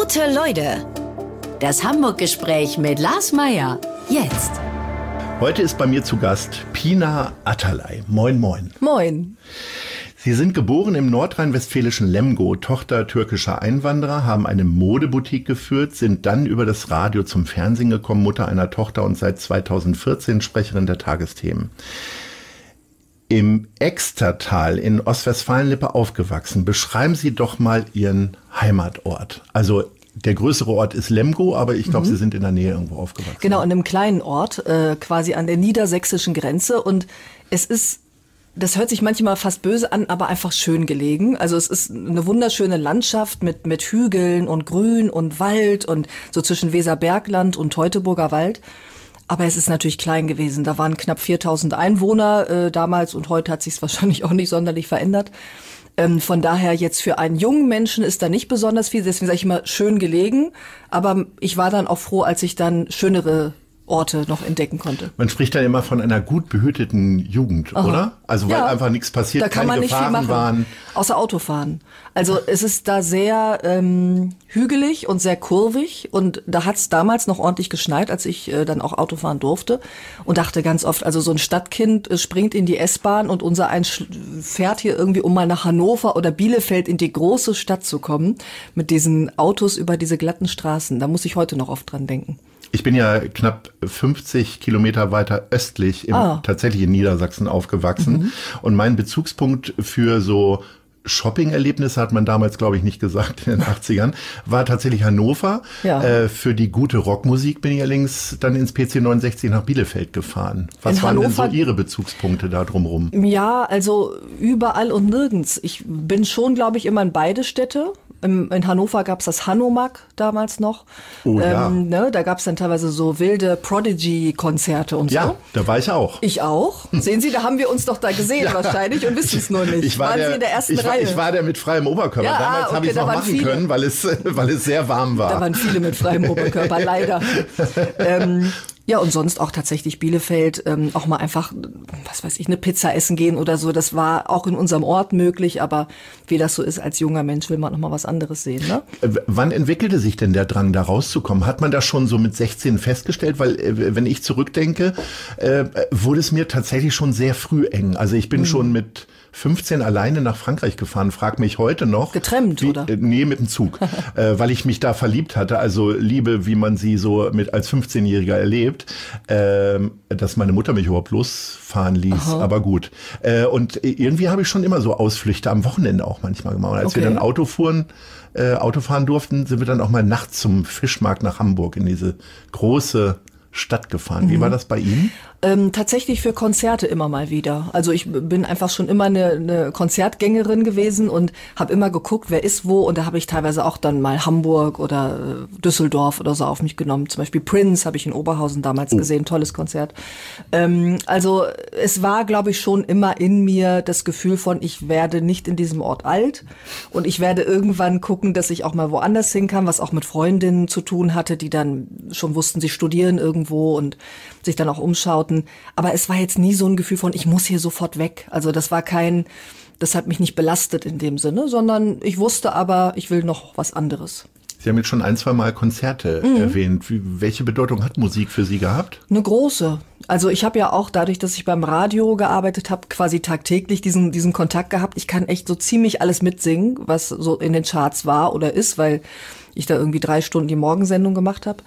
Gute Leute. Das Hamburg-Gespräch mit Lars Meier. Jetzt. Heute ist bei mir zu Gast Pina Atalay. Moin, moin. Moin. Sie sind geboren im nordrhein-westfälischen Lemgo, Tochter türkischer Einwanderer, haben eine Modeboutique geführt, sind dann über das Radio zum Fernsehen gekommen, Mutter einer Tochter und seit 2014 Sprecherin der Tagesthemen. Im Extertal in Ostwestfalen-Lippe aufgewachsen. Beschreiben Sie doch mal Ihren Heimatort. Also der größere Ort ist Lemgo, aber ich glaube, Sie sind in der Nähe irgendwo aufgewachsen. Genau, in einem kleinen Ort, quasi an der niedersächsischen Grenze. Und es ist, das hört sich manchmal fast böse an, aber einfach schön gelegen. Also es ist eine wunderschöne Landschaft mit Hügeln und Grün und Wald und so zwischen Weserbergland und Teutoburger Wald. Aber es ist natürlich klein gewesen. Da waren knapp 4000 Einwohner damals und heute hat sich es wahrscheinlich auch nicht sonderlich verändert. Von daher jetzt für einen jungen Menschen ist da nicht besonders viel. Deswegen sage ich immer schön gelegen. Aber ich war dann auch froh, als ich dann schönere Orte noch entdecken konnte. Man spricht dann immer von einer gut behüteten Jugend, oder? Also weil einfach nichts passiert, da kann man nicht viel machen, waren. Außer Autofahren. Also es ist da sehr hügelig und sehr kurvig und da hat es damals noch ordentlich geschneit, als ich dann auch Autofahren durfte und dachte ganz oft, also so ein Stadtkind springt in die S-Bahn und unser eins fährt hier irgendwie, um mal nach Hannover oder Bielefeld in die große Stadt zu kommen, mit diesen Autos über diese glatten Straßen. Da muss ich heute noch oft dran denken. Ich bin ja knapp 50 Kilometer weiter östlich tatsächlich in Niedersachsen aufgewachsen. Und mein Bezugspunkt für so Shopping-Erlebnisse hat man damals, glaube ich, nicht gesagt in den 80ern, war tatsächlich Hannover. Ja. Für die gute Rockmusik bin ich allerdings dann ins PC 69 nach Bielefeld gefahren. Was waren denn so Ihre Bezugspunkte da drumherum? Ja, also überall und nirgends. Ich bin schon, glaube ich, immer in beide Städte. In Hannover gab's das Hanomag damals noch. Oh, ja. Da gab's dann teilweise so wilde Prodigy-Konzerte und so. Ja, da war ich auch. Ich auch. Sehen Sie, da haben wir uns doch da gesehen wahrscheinlich und wissen es nur nicht. Waren Sie in der ersten Reihe? Ich war der mit freiem Oberkörper. Ja, damals habe ich es noch machen können, weil es sehr warm war. Da waren viele mit freiem Oberkörper, leider. Ja, und sonst auch tatsächlich Bielefeld, auch mal einfach, was weiß ich, eine Pizza essen gehen oder so. Das war auch in unserem Ort möglich, aber wie das so ist, als junger Mensch will man noch mal was anderes sehen, ne? Wann entwickelte sich denn der Drang, da rauszukommen? Hat man das schon so mit 16 festgestellt? Weil, wenn ich zurückdenke, wurde es mir tatsächlich schon sehr früh eng. Also ich bin schon mit 15 alleine nach Frankreich gefahren, frag mich heute noch. Getrennt, oder? Nee, mit dem Zug, weil ich mich da verliebt hatte. Also Liebe, wie man sie so als 15-Jähriger erlebt, dass meine Mutter mich überhaupt losfahren ließ, aber gut. Und irgendwie habe ich schon immer so Ausflüchte am Wochenende auch manchmal gemacht. Und als wir dann Auto fahren durften, sind wir dann auch mal nachts zum Fischmarkt nach Hamburg in diese große Stadt gefahren. Wie war das bei Ihnen? Tatsächlich für Konzerte immer mal wieder. Also ich bin einfach schon immer eine Konzertgängerin gewesen und habe immer geguckt, wer ist wo. Und da habe ich teilweise auch dann mal Hamburg oder Düsseldorf oder so auf mich genommen. Zum Beispiel Prince habe ich in Oberhausen damals gesehen. Tolles Konzert. Also es war, glaube ich, schon immer in mir das Gefühl von, ich werde nicht in diesem Ort alt. Und ich werde irgendwann gucken, dass ich auch mal woanders hin kann, was auch mit Freundinnen zu tun hatte, die dann schon wussten, sie studieren irgendwo und sich dann auch umschauten. Aber es war jetzt nie so ein Gefühl von, ich muss hier sofort weg. Also das hat mich nicht belastet in dem Sinne, sondern ich wusste aber, ich will noch was anderes. Sie haben jetzt schon 1-2 Mal Konzerte erwähnt. Welche Bedeutung hat Musik für Sie gehabt? Eine große. Also ich habe ja auch dadurch, dass ich beim Radio gearbeitet habe, quasi tagtäglich diesen Kontakt gehabt. Ich kann echt so ziemlich alles mitsingen, was so in den Charts war oder ist, weil ich da irgendwie 3 Stunden die Morgensendung gemacht habe.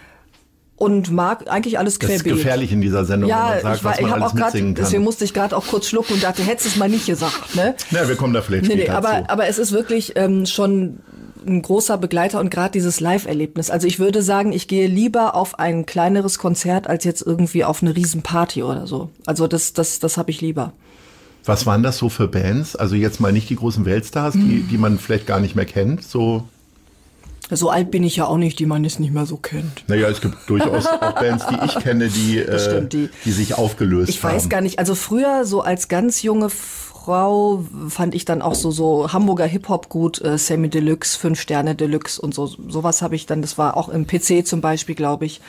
Und mag eigentlich alles querbeet. Das ist gefährlich in dieser Sendung, wenn man sagt, was man alles mitsingen kann. Deswegen musste ich gerade auch kurz schlucken und dachte, hättest du es mal nicht gesagt, ne? Ja, wir kommen da vielleicht später zu. Aber es ist wirklich schon ein großer Begleiter und gerade dieses Live-Erlebnis. Also ich würde sagen, ich gehe lieber auf ein kleineres Konzert als jetzt irgendwie auf eine Riesenparty oder so. Also das habe ich lieber. Was waren das so für Bands? Also jetzt mal nicht die großen Weltstars, die man vielleicht gar nicht mehr kennt, so. So alt bin ich ja auch nicht, die man jetzt nicht mehr so kennt. Naja, es gibt durchaus auch Bands, die ich kenne, die sich aufgelöst haben. Ich weiß gar nicht, also früher so als ganz junge Frau fand ich dann auch so Hamburger Hip-Hop gut, Samy Deluxe, 5 Sterne Deluxe und sowas habe ich dann, das war auch im PC zum Beispiel, glaube ich.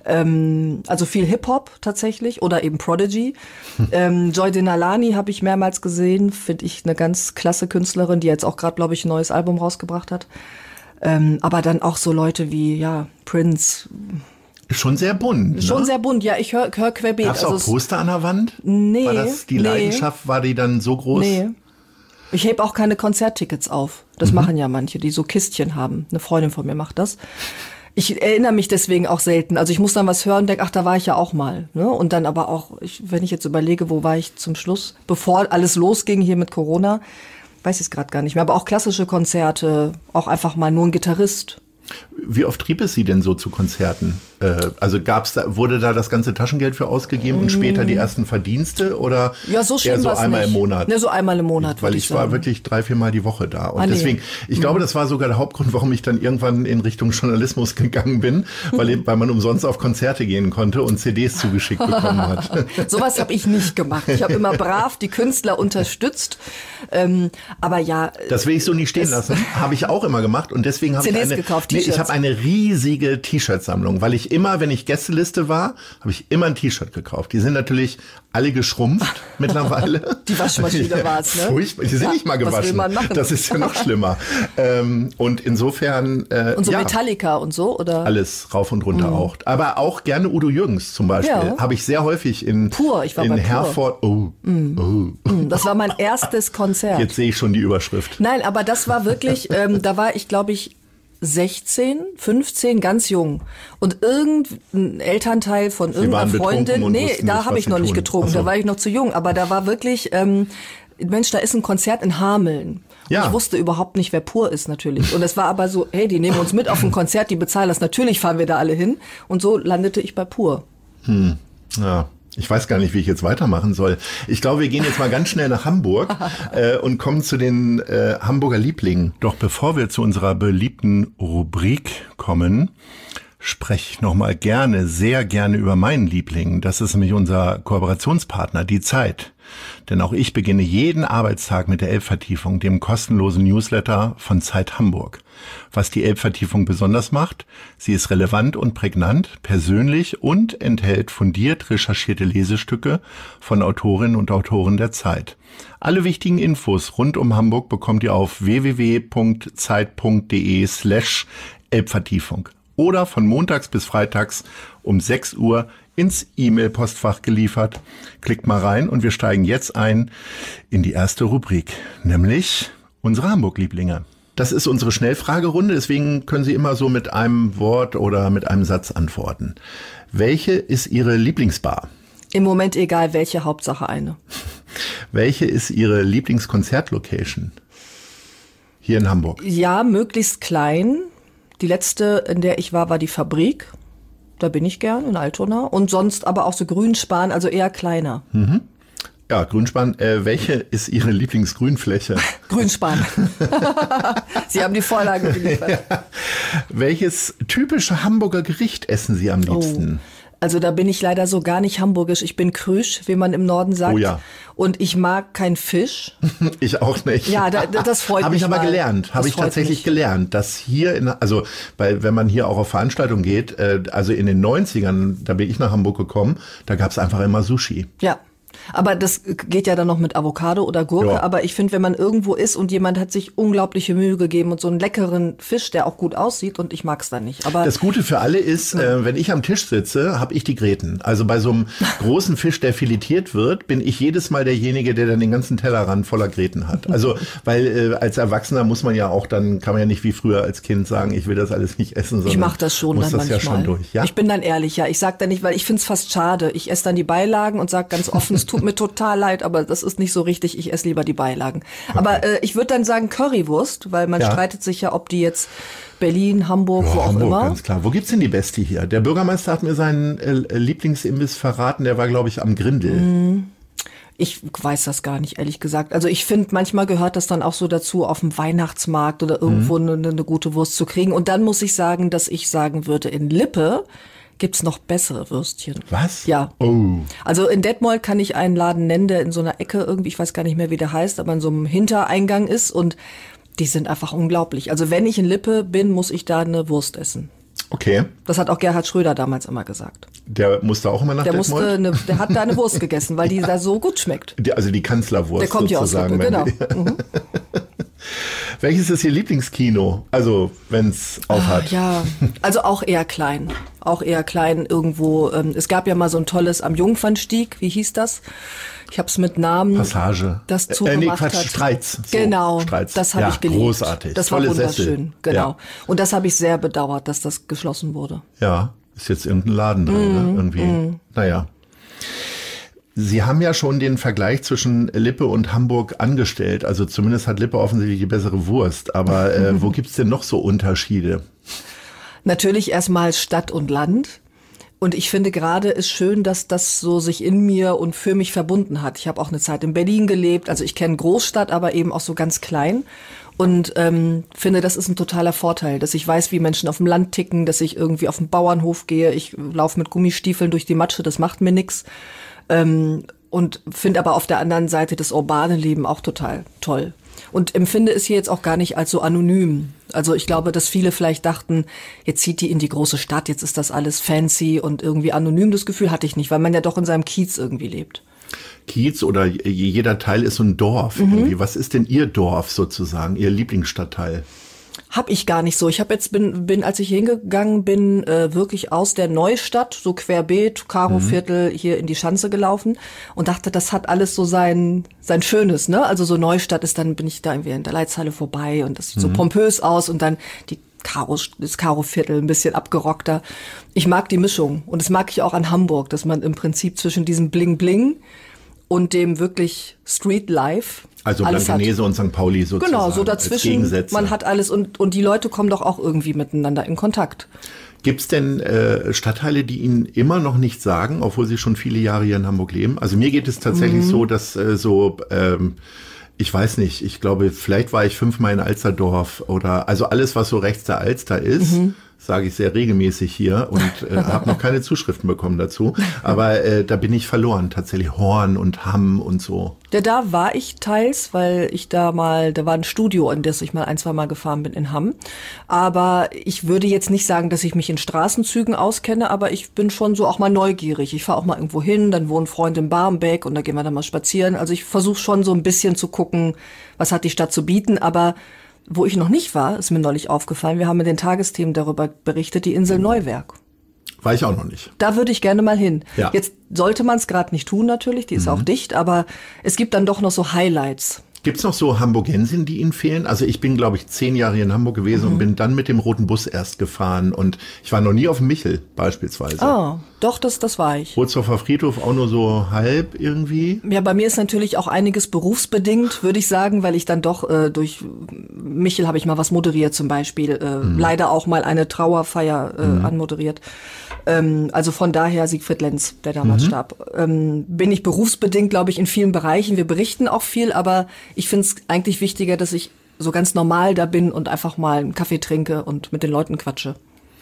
Also viel Hip-Hop tatsächlich oder eben Prodigy. Joy Denalani habe ich mehrmals gesehen, finde ich eine ganz klasse Künstlerin, die jetzt auch gerade, glaube ich, ein neues Album rausgebracht hat. Aber dann auch so Leute wie, ja, Prince. Schon sehr bunt, Schon ne? sehr bunt, ja, ich hör querbeet. Gab's auch Poster an der Wand? Nee. War das die Leidenschaft, war die dann so groß? Nee. Ich heb auch keine Konzerttickets auf. Das machen ja manche, die so Kistchen haben. Eine Freundin von mir macht das. Ich erinnere mich deswegen auch selten. Also ich muss dann was hören und denke, ach, da war ich ja auch mal. Ne? Und dann aber auch, wenn ich jetzt überlege, wo war ich zum Schluss, bevor alles losging hier mit Corona, weiß ich es gerade gar nicht mehr. Aber auch klassische Konzerte, auch einfach mal nur ein Gitarrist. Wie oft trieb es Sie denn so zu Konzerten? Also wurde da das ganze Taschengeld für ausgegeben und später die ersten Verdienste oder ja, so eher so einmal im Monat? Ne, so einmal im Monat. Weil ich war wirklich 3-4 Mal die Woche da. Und nee. deswegen, ich glaube, das war sogar der Hauptgrund, warum ich dann irgendwann in Richtung Journalismus gegangen bin, weil man umsonst auf Konzerte gehen konnte und CDs zugeschickt bekommen hat. Sowas habe ich nicht gemacht. Ich habe immer brav die Künstler unterstützt. Aber ja. Das will ich so nicht stehen lassen. Habe ich auch immer gemacht und deswegen habe CDs gekauft, ich habe eine riesige T-Shirt-Sammlung, weil ich immer, wenn ich Gästeliste war, habe ich immer ein T-Shirt gekauft. Die sind natürlich alle geschrumpft mittlerweile. Die Waschmaschine war's, ne? Furchtbar. Die sind nicht mal gewaschen. Was will man machen? Das ist ja noch schlimmer. Und insofern und so Metallica und so, oder? Alles rauf und runter auch. Aber auch gerne Udo Jürgens zum Beispiel. Ja. Habe ich sehr häufig in Herford. Das war mein erstes Konzert. Jetzt sehe ich schon die Überschrift. Nein, aber das war wirklich, da war ich, glaube ich, 16, 15, ganz jung. Und irgendein Elternteil von irgendeiner Freundin, da habe ich noch nicht getrunken, da war ich noch zu jung. Aber da war wirklich, Mensch, da ist ein Konzert in Hameln. Ja. Ich wusste überhaupt nicht, wer Pur ist natürlich. Und es war aber so, hey, die nehmen uns mit auf ein Konzert, die bezahlen das. Natürlich fahren wir da alle hin. Und so landete ich bei Pur. Ja. Ich weiß gar nicht, wie ich jetzt weitermachen soll. Ich glaube, wir gehen jetzt mal ganz schnell nach Hamburg und kommen zu den Hamburger Lieblingen. Doch bevor wir zu unserer beliebten Rubrik kommen, spreche ich noch mal sehr gerne über meinen Liebling. Das ist nämlich unser Kooperationspartner, die Zeit. Denn auch ich beginne jeden Arbeitstag mit der Elbvertiefung, dem kostenlosen Newsletter von Zeit Hamburg. Was die Elbvertiefung besonders macht, sie ist relevant und prägnant, persönlich und enthält fundiert recherchierte Lesestücke von Autorinnen und Autoren der Zeit. Alle wichtigen Infos rund um Hamburg bekommt ihr auf www.zeit.de/Elbvertiefung oder von montags bis freitags um 6 Uhr ins E-Mail-Postfach geliefert. Klickt mal rein und wir steigen jetzt ein in die erste Rubrik, nämlich unsere Hamburg-Lieblinge. Das ist unsere Schnellfragerunde, deswegen können Sie immer so mit einem Wort oder mit einem Satz antworten. Welche ist Ihre Lieblingsbar? Im Moment egal welche, Hauptsache eine. Welche ist Ihre Lieblingskonzertlocation? Hier in Hamburg? Ja, möglichst klein. Die letzte, in der ich war die Fabrik. Da bin ich gern, in Altona. Und sonst aber auch so Grünspan, also eher kleiner. Mhm. Ja, Grünspan. Welche ist Ihre Lieblingsgrünfläche? Grünspan. Sie haben die Vorlage geliefert. Ja. Welches typische Hamburger Gericht essen Sie am liebsten? Also da bin ich leider so gar nicht hamburgisch. Ich bin Krüsch, wie man im Norden sagt. Oh ja. Und ich mag kein Fisch. Ich auch nicht. Ja, das freut mich. Habe ich aber gelernt. Habe ich tatsächlich gelernt, dass hier, weil wenn man hier auch auf Veranstaltungen geht, also in den 90ern, da bin ich nach Hamburg gekommen, da gab es einfach immer Sushi. Ja. Aber das geht ja dann noch mit Avocado oder Gurke. Ja. Aber ich finde, wenn man irgendwo ist und jemand hat sich unglaubliche Mühe gegeben und so einen leckeren Fisch, der auch gut aussieht, und ich mag's dann nicht. Aber das Gute für alle ist, wenn ich am Tisch sitze, habe ich die Gräten. Also bei so einem großen Fisch, der filetiert wird, bin ich jedes Mal derjenige, der dann den ganzen Tellerrand voller Gräten hat. Also weil als Erwachsener muss man ja auch dann, kann man ja nicht wie früher als Kind sagen, ich will das alles nicht essen, sondern ich mache das schon muss dann das manchmal. Ja schon durch. Ja? Ich bin dann ehrlich, ja. Ich sag dann nicht, weil ich find's fast schade. Ich esse dann die Beilagen und sag ganz offen, es tut mir total leid, aber das ist nicht so richtig. Ich esse lieber die Beilagen. Okay. Aber ich würde dann sagen Currywurst, weil man streitet sich ja, ob die jetzt Berlin, Hamburg, wo auch immer. Ganz klar. Wo gibt's denn die Beste hier? Der Bürgermeister hat mir seinen Lieblingsimbiss verraten, der war, glaube ich, am Grindel. Ich weiß das gar nicht, ehrlich gesagt. Also ich finde, manchmal gehört das dann auch so dazu, auf dem Weihnachtsmarkt oder irgendwo eine gute Wurst zu kriegen. Und dann muss ich sagen, dass ich sagen würde, in Lippe gibt's noch bessere Würstchen. Was? Ja. Oh. Also in Detmold kann ich einen Laden nennen, der in so einer Ecke irgendwie, ich weiß gar nicht mehr, wie der heißt, aber in so einem Hintereingang ist, und die sind einfach unglaublich. Also wenn ich in Lippe bin, muss ich da eine Wurst essen. Okay. Das hat auch Gerhard Schröder damals immer gesagt. Der musste auch immer nach Detmold? Der hat da eine Wurst gegessen, weil die da so gut schmeckt. Also die Kanzlerwurst. Der kommt ja aus Lippe, genau. Welches ist Ihr Lieblingskino? Also, wenn's aufhat. Ja, also auch eher klein. Auch eher klein irgendwo. Es gab ja mal so ein tolles am Jungfernstieg. Wie hieß das? Ich habe es mit Namen. Passage. Das zugemacht hat. Streits. So, genau, Streits. das habe ich geliebt. Großartig. Das Tolle war wunderschön. Sessel. Genau. Ja. Und das habe ich sehr bedauert, dass das geschlossen wurde. Ja, ist jetzt irgendein Laden drin, ne? Irgendwie. Naja. Sie haben ja schon den Vergleich zwischen Lippe und Hamburg angestellt. Also zumindest hat Lippe offensichtlich die bessere Wurst. Aber wo gibt's denn noch so Unterschiede? Natürlich erstmal Stadt und Land. Und ich finde gerade ist schön, dass das so sich in mir und für mich verbunden hat. Ich habe auch eine Zeit in Berlin gelebt. Also ich kenne Großstadt, aber eben auch so ganz klein. Und finde, das ist ein totaler Vorteil, dass ich weiß, wie Menschen auf dem Land ticken, dass ich irgendwie auf den Bauernhof gehe. Ich laufe mit Gummistiefeln durch die Matsche, das macht mir nix. Und finde aber auf der anderen Seite das urbane Leben auch total toll. Und empfinde es hier jetzt auch gar nicht als so anonym. Also ich glaube, dass viele vielleicht dachten, jetzt zieht die in die große Stadt, jetzt ist das alles fancy und irgendwie anonym. Das Gefühl hatte ich nicht, weil man ja doch in seinem Kiez irgendwie lebt. Kiez oder jeder Teil ist so ein Dorf irgendwie. Was ist denn Ihr Dorf sozusagen, Ihr Lieblingsstadtteil? Hab ich gar nicht so. Ich habe jetzt bin als ich hingegangen bin, wirklich aus der Neustadt, so querbeet, Karoviertel hier in die Schanze gelaufen und dachte, das hat alles so sein Schönes, ne? Also so Neustadt ist, dann bin ich da irgendwie in der Leitzhalle vorbei und das sieht so pompös aus und dann das Karoviertel ein bisschen abgerockter. Ich mag die Mischung und das mag ich auch an Hamburg, dass man im Prinzip zwischen diesem Bling Bling und dem wirklich Street Life. Also Blankenese und St. Pauli sozusagen. Genau, so dazwischen. Man hat alles und die Leute kommen doch auch irgendwie miteinander in Kontakt. Gibt's denn Stadtteile, die Ihnen immer noch nicht sagen, obwohl Sie schon viele Jahre hier in Hamburg leben? Also mir geht es tatsächlich so, dass ich weiß nicht, ich glaube, vielleicht war ich 5-mal in Alsterdorf oder also alles, was so rechts der Alster ist. Sage ich sehr regelmäßig hier und habe noch keine Zuschriften bekommen dazu. Aber da bin ich verloren, tatsächlich Horn und Hamm und so. Ja, da war ich teils, weil ich da war ein Studio, in das ich mal 1-2 Mal gefahren bin in Hamm. Aber ich würde jetzt nicht sagen, dass ich mich in Straßenzügen auskenne, aber ich bin schon so auch mal neugierig. Ich fahre auch mal irgendwo hin, dann wohnen Freunde in Barmbek und da gehen wir dann mal spazieren. Also ich versuche schon so ein bisschen zu gucken, was hat die Stadt zu bieten, aber wo ich noch nicht war, ist mir neulich aufgefallen, wir haben in den Tagesthemen darüber berichtet, die Insel Neuwerk. War ich auch noch nicht. Da würde ich gerne mal hin. Ja. Jetzt sollte man es gerade nicht tun natürlich, die ist auch dicht, aber es gibt dann doch noch so Highlights. Gibt's noch so Hamburgensinnen, die Ihnen fehlen? Also ich bin, glaube ich, 10 Jahre hier in Hamburg gewesen und bin dann mit dem roten Bus erst gefahren. Und ich war noch nie auf dem Michel beispielsweise. Ah, doch, das war ich. Rotzdorfer Friedhof auch nur so halb irgendwie. Ja, bei mir ist natürlich auch einiges berufsbedingt, würde ich sagen, weil ich dann doch durch Michel habe ich mal was moderiert zum Beispiel. Leider auch mal eine Trauerfeier anmoderiert. Also von daher Siegfried Lenz, der damals starb. Bin ich berufsbedingt, glaube ich, in vielen Bereichen. Wir berichten auch viel, aber ich finde es eigentlich wichtiger, dass ich so ganz normal da bin und einfach mal einen Kaffee trinke und mit den Leuten quatsche.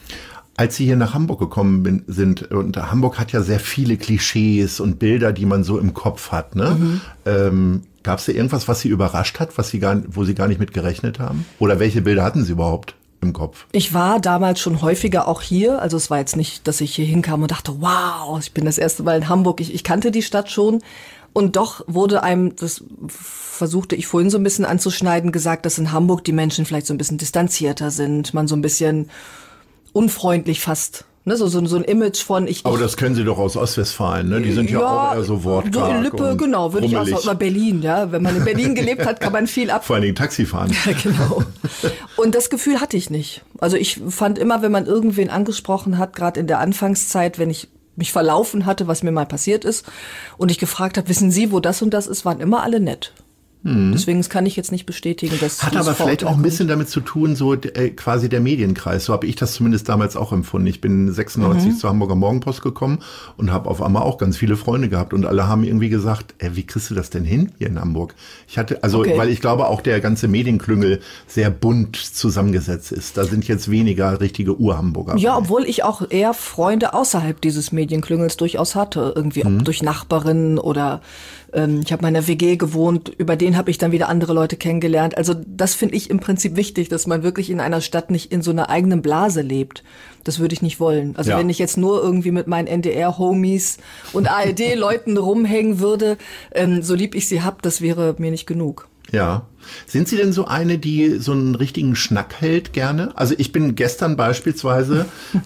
Als Sie hier nach Hamburg gekommen sind, und Hamburg hat ja sehr viele Klischees und Bilder, die man so im Kopf hat, ne? Gab es da irgendwas, was Sie überrascht hat, wo Sie gar nicht mit gerechnet haben? Oder welche Bilder hatten Sie überhaupt im Kopf? Ich war damals schon häufiger auch hier. Also es war jetzt nicht, dass ich hier hinkam und dachte, wow, ich bin das erste Mal in Hamburg. Ich kannte die Stadt schon. Und doch wurde einem, das versuchte ich vorhin so ein bisschen anzuschneiden, gesagt, dass in Hamburg die Menschen vielleicht so ein bisschen distanzierter sind, man so ein bisschen unfreundlich fast. Ne, so ein Image von Aber das können Sie doch aus Ostwestfalen, ne? Die sind ja auch eher so wortkarg. So in Lippe, genau, würde ich auch sagen. Oder Berlin, ja. Wenn man in Berlin gelebt hat, kann man viel ab. Vor allen Dingen Taxi fahren. Ja, genau. Und das Gefühl hatte ich nicht. Also ich fand immer, wenn man irgendwen angesprochen hat, gerade in der Anfangszeit, wenn ich mich verlaufen hatte, was mir mal passiert ist, und ich gefragt habe, wissen Sie, wo das und das ist, waren immer alle nett. Deswegen kann ich jetzt nicht bestätigen, dass hat aber vielleicht auch ein bisschen damit zu tun, so quasi der Medienkreis. So habe ich das zumindest damals auch empfunden. Ich bin 96 zur Hamburger Morgenpost gekommen und habe auf einmal auch ganz viele Freunde gehabt und alle haben irgendwie gesagt, wie kriegst du das denn hin hier in Hamburg? Weil ich glaube auch der ganze Medienklüngel sehr bunt zusammengesetzt ist. Da sind jetzt weniger richtige Ur-Hamburger. Ja, obwohl ich auch eher Freunde außerhalb dieses Medienklüngels durchaus hatte. Irgendwie ob durch Nachbarinnen oder ich habe mal in einer WG gewohnt, über den habe ich dann wieder andere Leute kennengelernt. Also das finde ich im Prinzip wichtig, dass man wirklich in einer Stadt nicht in so einer eigenen Blase lebt. Das würde ich nicht wollen. Also wenn ich jetzt nur irgendwie mit meinen NDR-Homies und ARD-Leuten rumhängen würde, so lieb ich sie hab, das wäre mir nicht genug. Ja. Sind Sie denn so eine, die so einen richtigen Schnack hält gerne? Also ich bin gestern beispielsweise,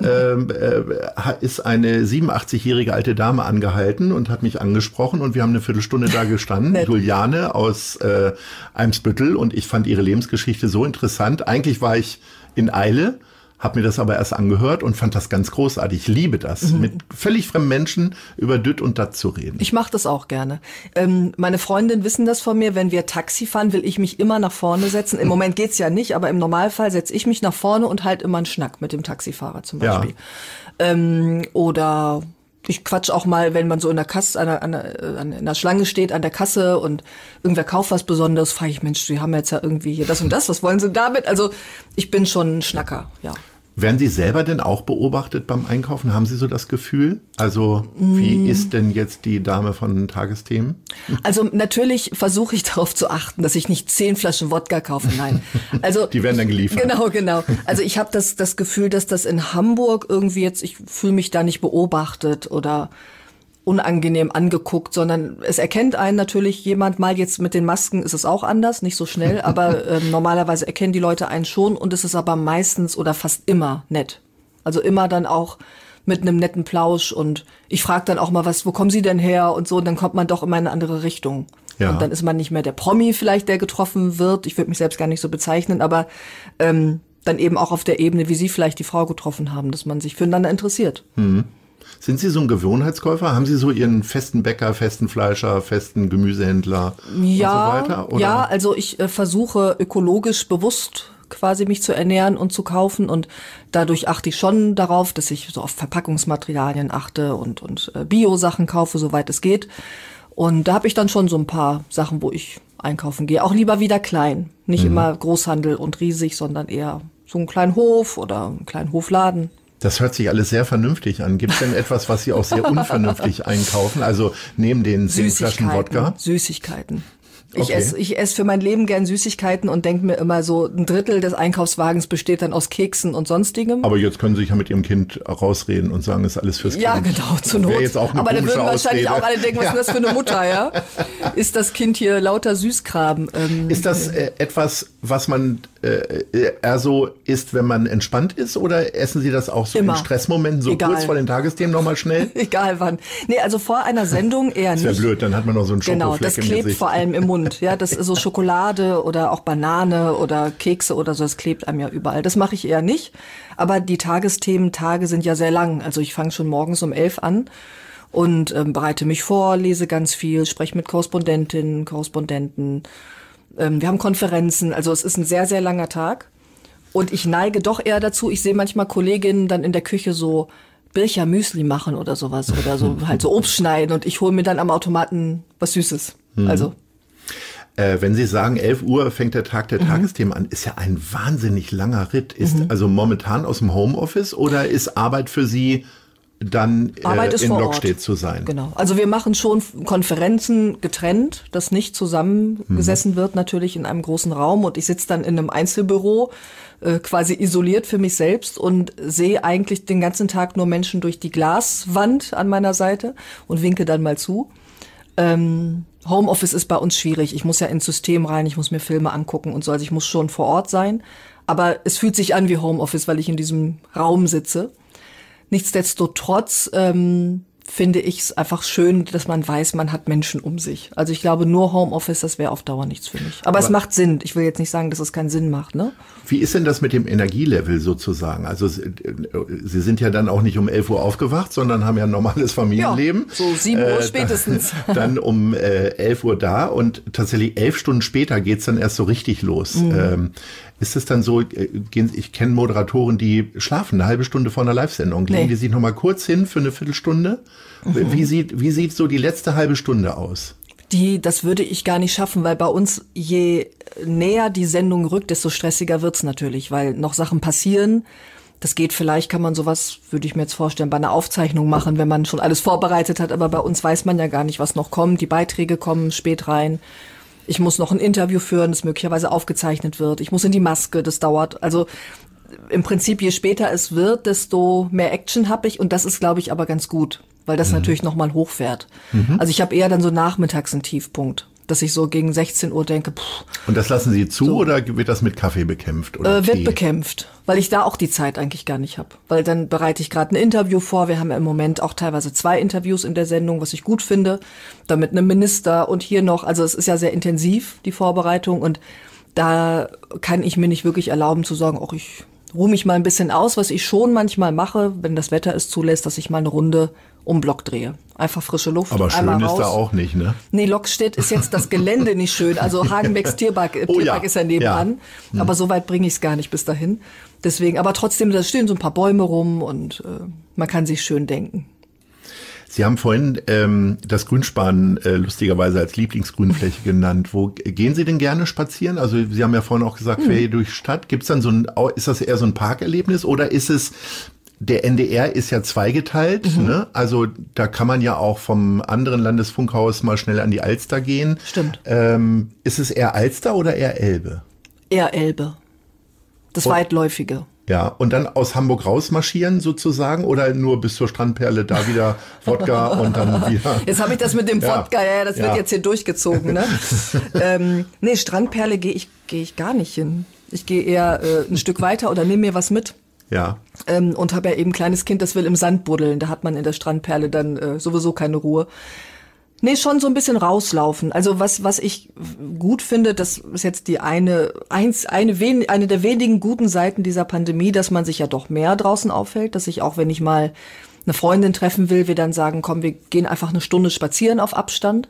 ist eine 87-jährige alte Dame angehalten und hat mich angesprochen und wir haben eine Viertelstunde da gestanden. Juliane aus Eimsbüttel, und ich fand ihre Lebensgeschichte so interessant. Eigentlich war ich in Eile, habe mir das aber erst angehört und fand das ganz großartig. Ich liebe das, mit völlig fremden Menschen über Düt und Dat zu reden. Ich mache das auch gerne. Meine Freundinnen wissen das von mir. Wenn wir Taxi fahren, will ich mich immer nach vorne setzen. Im Moment geht's ja nicht, aber im Normalfall setze ich mich nach vorne und halt immer einen Schnack mit dem Taxifahrer zum Beispiel. Ja. Oder ich quatsch auch mal, wenn man so in der Kasse, in der Schlange steht an der Kasse und irgendwer kauft was Besonderes, frage ich, Mensch, Sie haben jetzt ja irgendwie hier das und das, was wollen Sie damit? Also ich bin schon ein Schnacker, ja. Werden Sie selber denn auch beobachtet beim Einkaufen? Haben Sie so das Gefühl? Also wie ist denn jetzt die Dame von Tagesthemen? Also natürlich versuche ich darauf zu achten, dass ich nicht 10 Flaschen Wodka kaufe. Nein. Also die werden dann geliefert. Genau. Also ich habe das Gefühl, dass das in Hamburg irgendwie jetzt, ich fühle mich da nicht beobachtet oder unangenehm angeguckt, sondern es erkennt einen natürlich jemand mal. Jetzt mit den Masken ist es auch anders, nicht so schnell, aber normalerweise erkennen die Leute einen schon, und es ist aber meistens oder fast immer nett. Also immer dann auch mit einem netten Plausch, und ich frage dann auch mal, wo kommen Sie denn her und so, und dann kommt man doch immer in eine andere Richtung. Ja. Und dann ist man nicht mehr der Promi vielleicht, der getroffen wird. Ich würde mich selbst gar nicht so bezeichnen, aber dann eben auch auf der Ebene, wie Sie vielleicht die Frau getroffen haben, dass man sich füreinander interessiert. Sind Sie so ein Gewohnheitskäufer? Haben Sie so Ihren festen Bäcker, festen Fleischer, festen Gemüsehändler und so weiter? Oder? Ja, also ich versuche ökologisch bewusst quasi mich zu ernähren und zu kaufen, und dadurch achte ich schon darauf, dass ich so auf Verpackungsmaterialien achte und Bio-Sachen kaufe, soweit es geht. Und da habe ich dann schon so ein paar Sachen, wo ich einkaufen gehe. Auch lieber wieder klein. Nicht immer Großhandel und riesig, sondern eher so einen kleinen Hof oder einen kleinen Hofladen. Das hört sich alles sehr vernünftig an. Gibt es denn etwas, was Sie auch sehr unvernünftig einkaufen? Also neben den 10 Flaschen Wodka? Süßigkeiten. Okay. Ich esse für mein Leben gern Süßigkeiten und denke mir immer so, 1/3 des Einkaufswagens besteht dann aus Keksen und Sonstigem. Aber jetzt können Sie sich ja mit Ihrem Kind rausreden und sagen, das ist alles fürs Kind. Ja, genau, zur Not. Jetzt auch eine aber dann würden wahrscheinlich Ausrede. auch alle denken, was ist das für eine Mutter, ja? Ist das Kind hier lauter Süßkram? Ist das etwas, was man eher so isst, wenn man entspannt ist, oder essen Sie das auch so immer. In Stressmomenten, so Egal. kurz vor den Tagesthemen nochmal schnell? Egal wann. Nee, also vor einer Sendung eher nicht. Das wäre blöd, dann hat man noch so einen Schokofleck Genau, das im klebt Gesicht. vor allem im Mund. Ja, das ist so Schokolade oder auch Banane oder Kekse oder so, das klebt einem ja überall. Das mache ich eher nicht. Aber die Tagesthemen-Tage sind ja sehr lang. Also ich fange schon morgens um 11 an und bereite mich vor, lese ganz viel, spreche mit Korrespondentinnen, Korrespondenten. Wir haben Konferenzen, also es ist ein sehr, sehr langer Tag. Und ich neige doch eher dazu, ich sehe manchmal Kolleginnen dann in der Küche so Bircher Müsli machen oder sowas oder so halt so Obst schneiden, und ich hole mir dann am Automaten was Süßes. Also wenn Sie sagen, 11 Uhr fängt der Tag der Tagesthemen an, ist ja ein wahnsinnig langer Ritt. Ist also momentan aus dem Homeoffice, oder ist Arbeit für Sie dann in Lockstedt zu sein? Genau. Also wir machen schon Konferenzen getrennt, dass nicht zusammengesessen wird, natürlich in einem großen Raum, und ich sitze dann in einem Einzelbüro, quasi isoliert für mich selbst, und sehe eigentlich den ganzen Tag nur Menschen durch die Glaswand an meiner Seite und winke dann mal zu. Homeoffice ist bei uns schwierig. Ich muss ja ins System rein, ich muss mir Filme angucken und so. Also ich muss schon vor Ort sein. Aber es fühlt sich an wie Homeoffice, weil ich in diesem Raum sitze. Nichtsdestotrotz finde ich es einfach schön, dass man weiß, man hat Menschen um sich. Also ich glaube, nur Homeoffice, das wäre auf Dauer nichts für mich. Aber es macht Sinn. Ich will jetzt nicht sagen, dass es keinen Sinn macht, ne? Wie ist denn das mit dem Energielevel sozusagen? Also Sie sind ja dann auch nicht um 11 Uhr aufgewacht, sondern haben ja ein normales Familienleben. Ja, so 7 Uhr spätestens. Dann um 11 Uhr da, und tatsächlich 11 Stunden später geht's dann erst so richtig los. Ist es dann so, ich kenne Moderatoren, die schlafen eine halbe Stunde vor einer Live-Sendung, legen die sich noch mal kurz hin für eine Viertelstunde? Wie sieht so die letzte halbe Stunde aus? Das würde ich gar nicht schaffen, weil bei uns, je näher die Sendung rückt, desto stressiger wird's natürlich, weil noch Sachen passieren. Das geht vielleicht, kann man sowas, würde ich mir jetzt vorstellen, bei einer Aufzeichnung machen, wenn man schon alles vorbereitet hat. Aber bei uns weiß man ja gar nicht, was noch kommt. Die Beiträge kommen spät rein. Ich muss noch ein Interview führen, das möglicherweise aufgezeichnet wird. Ich muss in die Maske, das dauert. Also im Prinzip, je später es wird, desto mehr Action habe ich. Und das ist, glaube ich, aber ganz gut, weil das natürlich nochmal hochfährt. Also ich habe eher dann so nachmittags einen Tiefpunkt. dass ich so gegen 16 Uhr denke, Und das lassen Sie zu oder wird das mit Kaffee bekämpft? Oder wird bekämpft, weil ich da auch die Zeit eigentlich gar nicht habe. Weil dann bereite ich gerade ein Interview vor. Wir haben ja im Moment auch teilweise 2 Interviews in der Sendung, was ich gut finde. Da mit einem Minister und hier noch. Also es ist ja sehr intensiv, die Vorbereitung. Und da kann ich mir nicht wirklich erlauben zu sagen, ich ruhe mich mal ein bisschen aus, was ich schon manchmal mache, wenn das Wetter es zulässt, dass ich mal eine Runde um Block drehe. Einfach frische Luft. Aber schön einmal ist raus. da auch nicht, ne? Nee, Lockstedt ist jetzt das Gelände nicht schön. Also Hagenbecks Tierpark ist ja nebenan. Ja. Aber so weit bringe ich es gar nicht bis dahin. Deswegen, aber trotzdem, da stehen so ein paar Bäume rum und man kann sich schön denken. Sie haben vorhin das Grünspan lustigerweise als Lieblingsgrünfläche genannt. Wo gehen Sie denn gerne spazieren? Also Sie haben ja vorhin auch gesagt, Ferien durch Stadt. Gibt's dann ist das eher so ein Parkerlebnis oder ist es, der NDR ist ja zweigeteilt, ne? Also da kann man ja auch vom anderen Landesfunkhaus mal schnell an die Alster gehen. Stimmt. Ist es eher Alster oder eher Elbe? Eher Elbe. Das Weitläufige. Ja, und dann aus Hamburg rausmarschieren sozusagen oder nur bis zur Strandperle da wieder Wodka und dann wieder... Jetzt habe ich das mit dem Wodka, das wird jetzt hier durchgezogen, ne? Nee, Strandperle gehe ich gar nicht hin. Ich gehe eher ein Stück weiter oder nehme mir was mit. Ja. Und habe ja eben ein kleines Kind, das will im Sand buddeln. Da hat man in der Strandperle dann sowieso keine Ruhe. Nee, schon so ein bisschen rauslaufen. Also was ich gut finde, das ist jetzt die eine der wenigen guten Seiten dieser Pandemie, dass man sich ja doch mehr draußen aufhält, dass ich auch, wenn ich mal eine Freundin treffen will, wir dann sagen, komm, wir gehen einfach eine Stunde spazieren auf Abstand.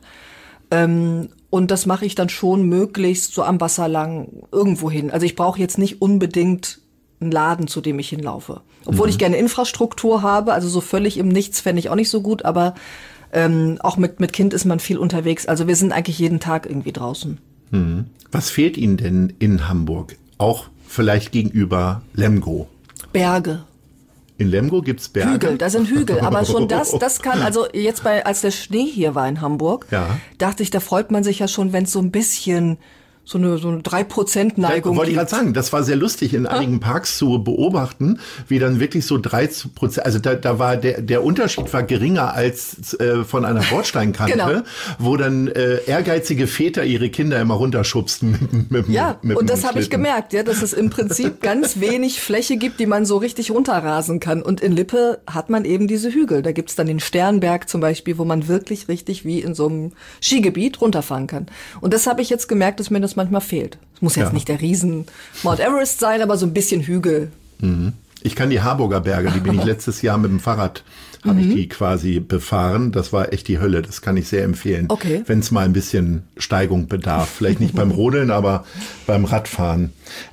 Und das mache ich dann schon möglichst so am Wasser lang irgendwo hin. Also ich brauche jetzt nicht unbedingt einen Laden, zu dem ich hinlaufe. Obwohl ich gerne Infrastruktur habe, also so völlig im Nichts fände ich auch nicht so gut, aber auch mit Kind ist man viel unterwegs. Also wir sind eigentlich jeden Tag irgendwie draußen. Was fehlt Ihnen denn in Hamburg? Auch vielleicht gegenüber Lemgo? Berge. In Lemgo gibt's Berge? Hügel, da sind Hügel. Aber schon das kann, also jetzt als der Schnee hier war in Hamburg, dachte ich, da freut man sich ja schon, wenn es so ein bisschen so eine 3%-Neigung. Wollte ich gerade sagen, das war sehr lustig in einigen Parks zu beobachten, wie dann wirklich so 3%, also da war der Unterschied war geringer als von einer Bordsteinkante, genau. Wo dann ehrgeizige Väter ihre Kinder immer runterschubsten mit und das habe ich gemerkt, dass es im Prinzip ganz wenig Fläche gibt, die man so richtig runterrasen kann. Und in Lippe hat man eben diese Hügel. Da gibt's dann den Sternberg zum Beispiel, wo man wirklich richtig wie in so einem Skigebiet runterfahren kann. Und das habe ich jetzt gemerkt, dass mir das manchmal fehlt. Es muss jetzt nicht der riesen Mount Everest sein, aber so ein bisschen Hügel. Ich kann die Harburger Berge, die bin ich letztes Jahr mit dem Fahrrad, habe ich die quasi befahren. Das war echt die Hölle, das kann ich sehr empfehlen. Okay. Wenn es mal ein bisschen Steigung bedarf. Vielleicht nicht beim Rodeln, aber beim Radfahren.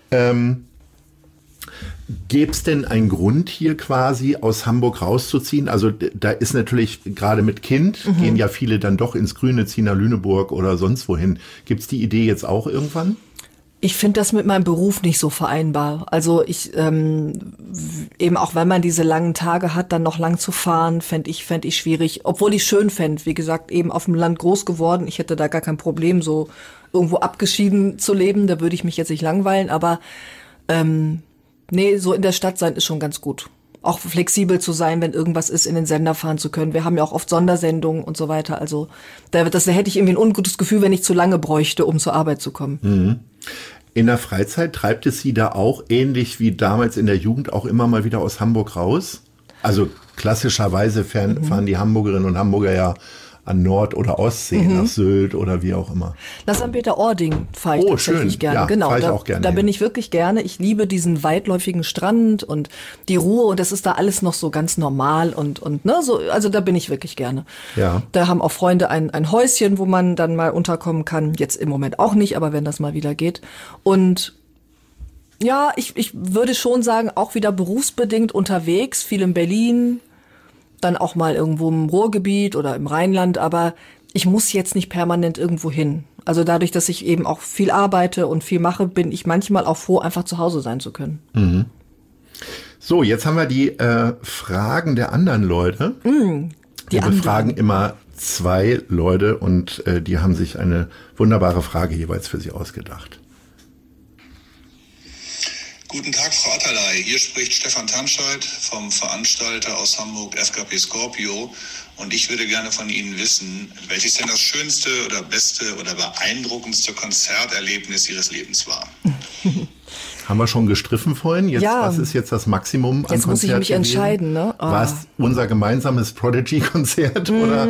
Gäbe es denn einen Grund hier quasi aus Hamburg rauszuziehen? Also da ist natürlich gerade mit Kind, gehen ja viele dann doch ins Grüne, ziehen nach Lüneburg oder sonst wohin. Gibt es die Idee jetzt auch irgendwann? Ich finde das mit meinem Beruf nicht so vereinbar. Also ich eben auch, wenn man diese langen Tage hat, dann noch lang zu fahren, fänd ich schwierig. Obwohl ich schön fände, wie gesagt, eben auf dem Land groß geworden. Ich hätte da gar kein Problem, so irgendwo abgeschieden zu leben. Da würde ich mich jetzt nicht langweilen, aber nee, so in der Stadt sein ist schon ganz gut. Auch flexibel zu sein, wenn irgendwas ist, in den Sender fahren zu können. Wir haben ja auch oft Sondersendungen und so weiter. Also da hätte ich irgendwie ein ungutes Gefühl, wenn ich zu lange bräuchte, um zur Arbeit zu kommen. In der Freizeit treibt es Sie da auch ähnlich wie damals in der Jugend auch immer mal wieder aus Hamburg raus? Also klassischerweise fahren die Hamburgerinnen und Hamburger ja an Nord- oder Ostsee, nach Sylt oder wie auch immer. Nach St. Peter-Ording fahre ich tatsächlich gerne. Ja, genau, ich auch gerne da bin ich wirklich gerne. Ich liebe diesen weitläufigen Strand und die Ruhe und das ist da alles noch so ganz normal und ne, so, also da bin ich wirklich gerne. Ja. Da haben auch Freunde ein Häuschen, wo man dann mal unterkommen kann. Jetzt im Moment auch nicht, aber wenn das mal wieder geht. Und ja, ich würde schon sagen, auch wieder berufsbedingt unterwegs, viel in Berlin, dann auch mal irgendwo im Ruhrgebiet oder im Rheinland, aber ich muss jetzt nicht permanent irgendwo hin. Also dadurch, dass ich eben auch viel arbeite und viel mache, bin ich manchmal auch froh, einfach zu Hause sein zu können. So, jetzt haben wir die Fragen der anderen Leute. Wir befragen immer 2 Leute und die haben sich eine wunderbare Frage jeweils für Sie ausgedacht. Guten Tag, Frau Atterlei. Hier spricht Stefan Tanscheid vom Veranstalter aus Hamburg, FKP Scorpio. Und ich würde gerne von Ihnen wissen, welches denn das schönste oder beste oder beeindruckendste Konzerterlebnis Ihres Lebens war. Haben wir schon gestriffen vorhin? Jetzt, ja. Was ist jetzt das Maximum an Jetzt muss ich mich entscheiden, ne? Oh. War es unser gemeinsames Prodigy-Konzert, oder?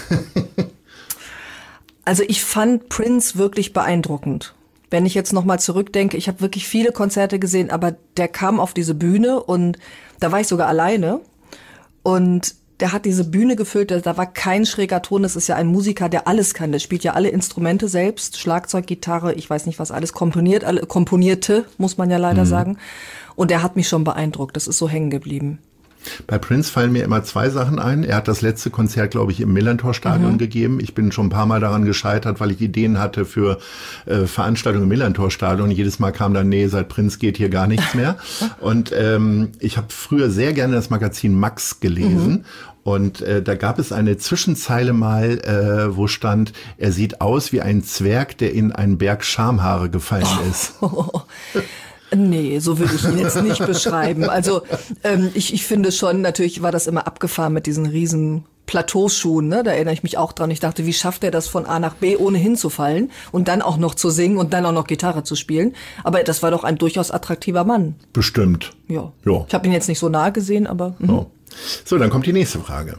Also ich fand Prince wirklich beeindruckend. Wenn ich jetzt nochmal zurückdenke, ich habe wirklich viele Konzerte gesehen, aber der kam auf diese Bühne und da war ich sogar alleine und der hat diese Bühne gefüllt, da war kein schräger Ton, das ist ja ein Musiker, der alles kann, der spielt ja alle Instrumente selbst, Schlagzeug, Gitarre, ich weiß nicht was alles, komponierte, muss man ja leider sagen, und der hat mich schon beeindruckt, das ist so hängen geblieben. Bei Prince fallen mir immer zwei Sachen ein. Er hat das letzte Konzert, glaube ich, im Millantor-Stadion gegeben. Ich bin schon ein paar Mal daran gescheitert, weil ich Ideen hatte für Veranstaltungen im Millantor-Stadion. Jedes Mal kam dann, nee, seit Prince geht hier gar nichts mehr. Und ich habe früher sehr gerne das Magazin Max gelesen. Und da gab es eine Zwischenzeile mal, wo stand, er sieht aus wie ein Zwerg, der in einen Berg Schamhaare gefallen ist. Nee, so würde ich ihn jetzt nicht beschreiben. Also ich finde schon, natürlich war das immer abgefahren mit diesen riesen Plateauschuhen, ne? Da erinnere ich mich auch dran. Ich dachte, wie schafft er das von A nach B, ohne hinzufallen und dann auch noch zu singen und dann auch noch Gitarre zu spielen. Aber das war doch ein durchaus attraktiver Mann. Bestimmt. Ja. Ja. Ich habe ihn jetzt nicht so nahe gesehen, aber... Ja. So, dann kommt die nächste Frage.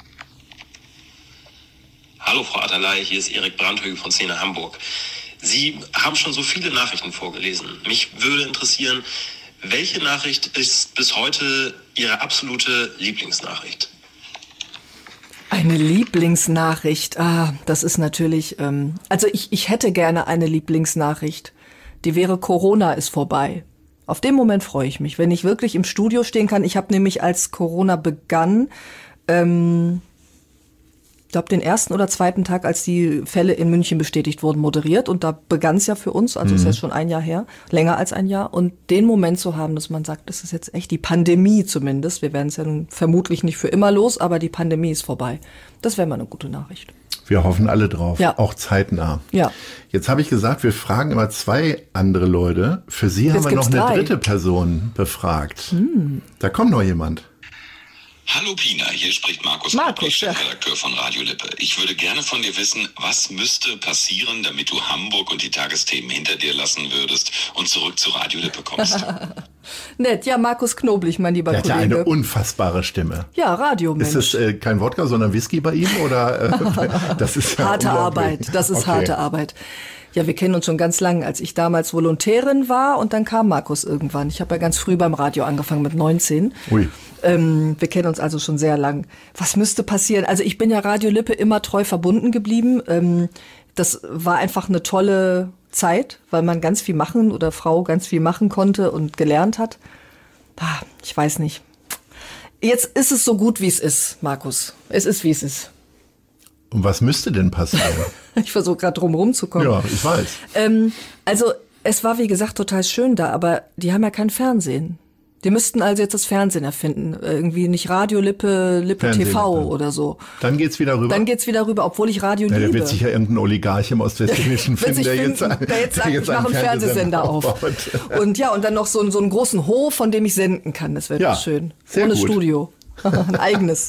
Hallo Frau Atterlei, hier ist Erik Brandhögel von Szene Hamburg. Sie haben schon so viele Nachrichten vorgelesen. Mich würde interessieren, welche Nachricht ist bis heute Ihre absolute Lieblingsnachricht? Eine Lieblingsnachricht, das ist natürlich, also ich hätte gerne eine Lieblingsnachricht. Die wäre, Corona ist vorbei. Auf den Moment freue ich mich, wenn ich wirklich im Studio stehen kann. Ich habe nämlich, als Corona begann, ich glaube, den ersten oder zweiten Tag, als die Fälle in München bestätigt wurden, moderiert. Und da begann es ja für uns, also ist jetzt schon ein Jahr her, länger als ein Jahr. Und den Moment zu haben, dass man sagt, das ist jetzt echt die Pandemie zumindest. Wir werden es ja nun vermutlich nicht für immer los, aber die Pandemie ist vorbei. Das wäre mal eine gute Nachricht. Wir hoffen alle drauf, ja. Auch zeitnah. Ja. Jetzt habe ich gesagt, wir fragen immer zwei andere Leute. Für Sie haben wir noch eine dritte Person befragt. Da kommt noch jemand. Hallo Pina, hier spricht Markus, Redakteur von Radio Lippe. Ich würde gerne von dir wissen, was müsste passieren, damit du Hamburg und die Tagesthemen hinter dir lassen würdest und zurück zu Radio Lippe kommst. Nett, ja, Markus Knoblich, mein lieber Kollege. Der hat ja eine unfassbare Stimme. Ja, Radiomensch. Ist das kein Wodka, sondern Whisky bei ihm? Oder das ist ja harte Arbeit, das ist harte Arbeit. Ja, wir kennen uns schon ganz lange, als ich damals Volontärin war und dann kam Markus irgendwann. Ich habe ja ganz früh beim Radio angefangen mit 19. Ui. Wir kennen uns also schon sehr lang. Was müsste passieren? Also ich bin ja Radio Lippe immer treu verbunden geblieben. Das war einfach eine tolle Zeit, weil man ganz viel machen oder Frau ganz viel machen konnte und gelernt hat. Ich weiß nicht. Jetzt ist es so gut, wie es ist, Markus. Es ist, wie es ist. Und was müsste denn passieren? Ich versuche gerade drum rumzukommen. Ja, ich weiß. Also es war, wie gesagt, total schön da, aber die haben ja kein Fernsehen. Die müssten also jetzt das Fernsehen erfinden. Irgendwie nicht Radio Lippe TV oder so. Dann geht's wieder rüber. Obwohl ich Radio liebe. Da wird sicher irgendein Oligarch im Ostwestfälischen finden, der jetzt sagt, ich mache einen Fernsehsender auf. Und ja, und dann noch so einen großen Hof, von dem ich senden kann. Das wäre doch schön. Sehr ohne gut. Studio. Ein eigenes.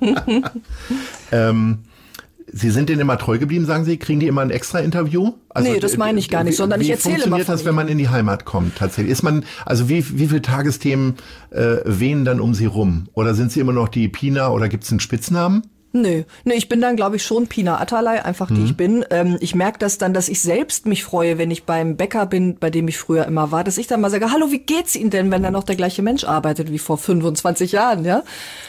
Sie sind denen immer treu geblieben, sagen Sie? Kriegen die immer ein extra Interview? Also, nee, das meine ich gar nicht, sondern ich erzähle immer von Wie funktioniert das, wenn man in die Heimat kommt tatsächlich? Ist man, also wie viele Tagesthemen wehen dann um Sie rum? Oder sind Sie immer noch die Pina oder gibt's einen Spitznamen? Nö, ich bin dann, glaube ich, schon Pina Atterlei, einfach die ich bin. Ich merke das dann, dass ich selbst mich freue, wenn ich beim Bäcker bin, bei dem ich früher immer war, dass ich dann mal sage, hallo, wie geht's Ihnen denn, wenn da noch der gleiche Mensch arbeitet wie vor 25 Jahren, ja?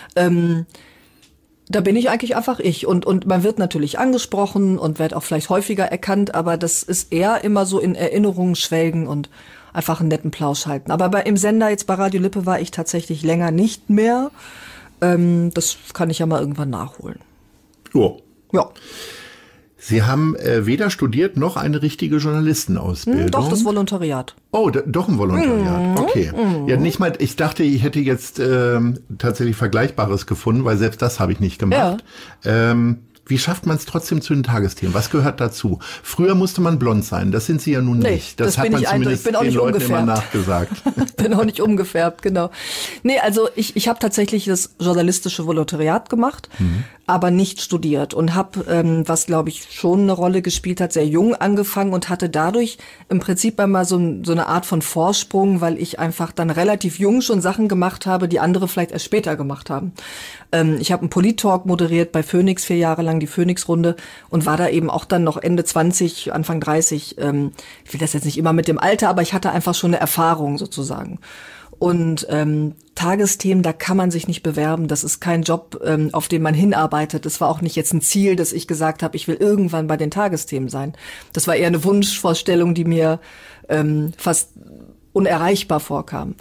Da bin ich eigentlich einfach ich. Und man wird natürlich angesprochen und wird auch vielleicht häufiger erkannt, aber das ist eher immer so in Erinnerungen schwelgen und einfach einen netten Plausch halten. Aber im Sender, jetzt bei Radio Lippe, war ich tatsächlich länger nicht mehr. Das kann ich ja mal irgendwann nachholen. Jo. Ja. Sie haben weder studiert noch eine richtige Journalistenausbildung. Doch, das Volontariat. Oh, doch ein Volontariat. Okay. Ja, nicht mal, ich dachte, ich hätte jetzt tatsächlich Vergleichbares gefunden, weil selbst das habe ich nicht gemacht. Ja. Wie schafft man es trotzdem zu den Tagesthemen? Was gehört dazu? Früher musste man blond sein, das sind Sie ja nun nicht. Das hat man zumindest den Leuten immer nachgesagt. Bin auch nicht umgefärbt, genau. Nee, also ich habe tatsächlich das journalistische Volontariat gemacht, aber nicht studiert und habe, was glaube ich schon eine Rolle gespielt hat, sehr jung angefangen und hatte dadurch im Prinzip einmal so eine Art von Vorsprung, weil ich einfach dann relativ jung schon Sachen gemacht habe, die andere vielleicht erst später gemacht haben. Ich habe einen Polit-Talk moderiert bei Phoenix 4 Jahre lang, die Phoenix-Runde, und war da eben auch dann noch Ende 20, Anfang 30. Ich will das jetzt nicht immer mit dem Alter, aber ich hatte einfach schon eine Erfahrung sozusagen. Und Tagesthemen, da kann man sich nicht bewerben. Das ist kein Job, auf den man hinarbeitet. Das war auch nicht jetzt ein Ziel, dass ich gesagt habe, ich will irgendwann bei den Tagesthemen sein. Das war eher eine Wunschvorstellung, die mir fast unerreichbar vorkam.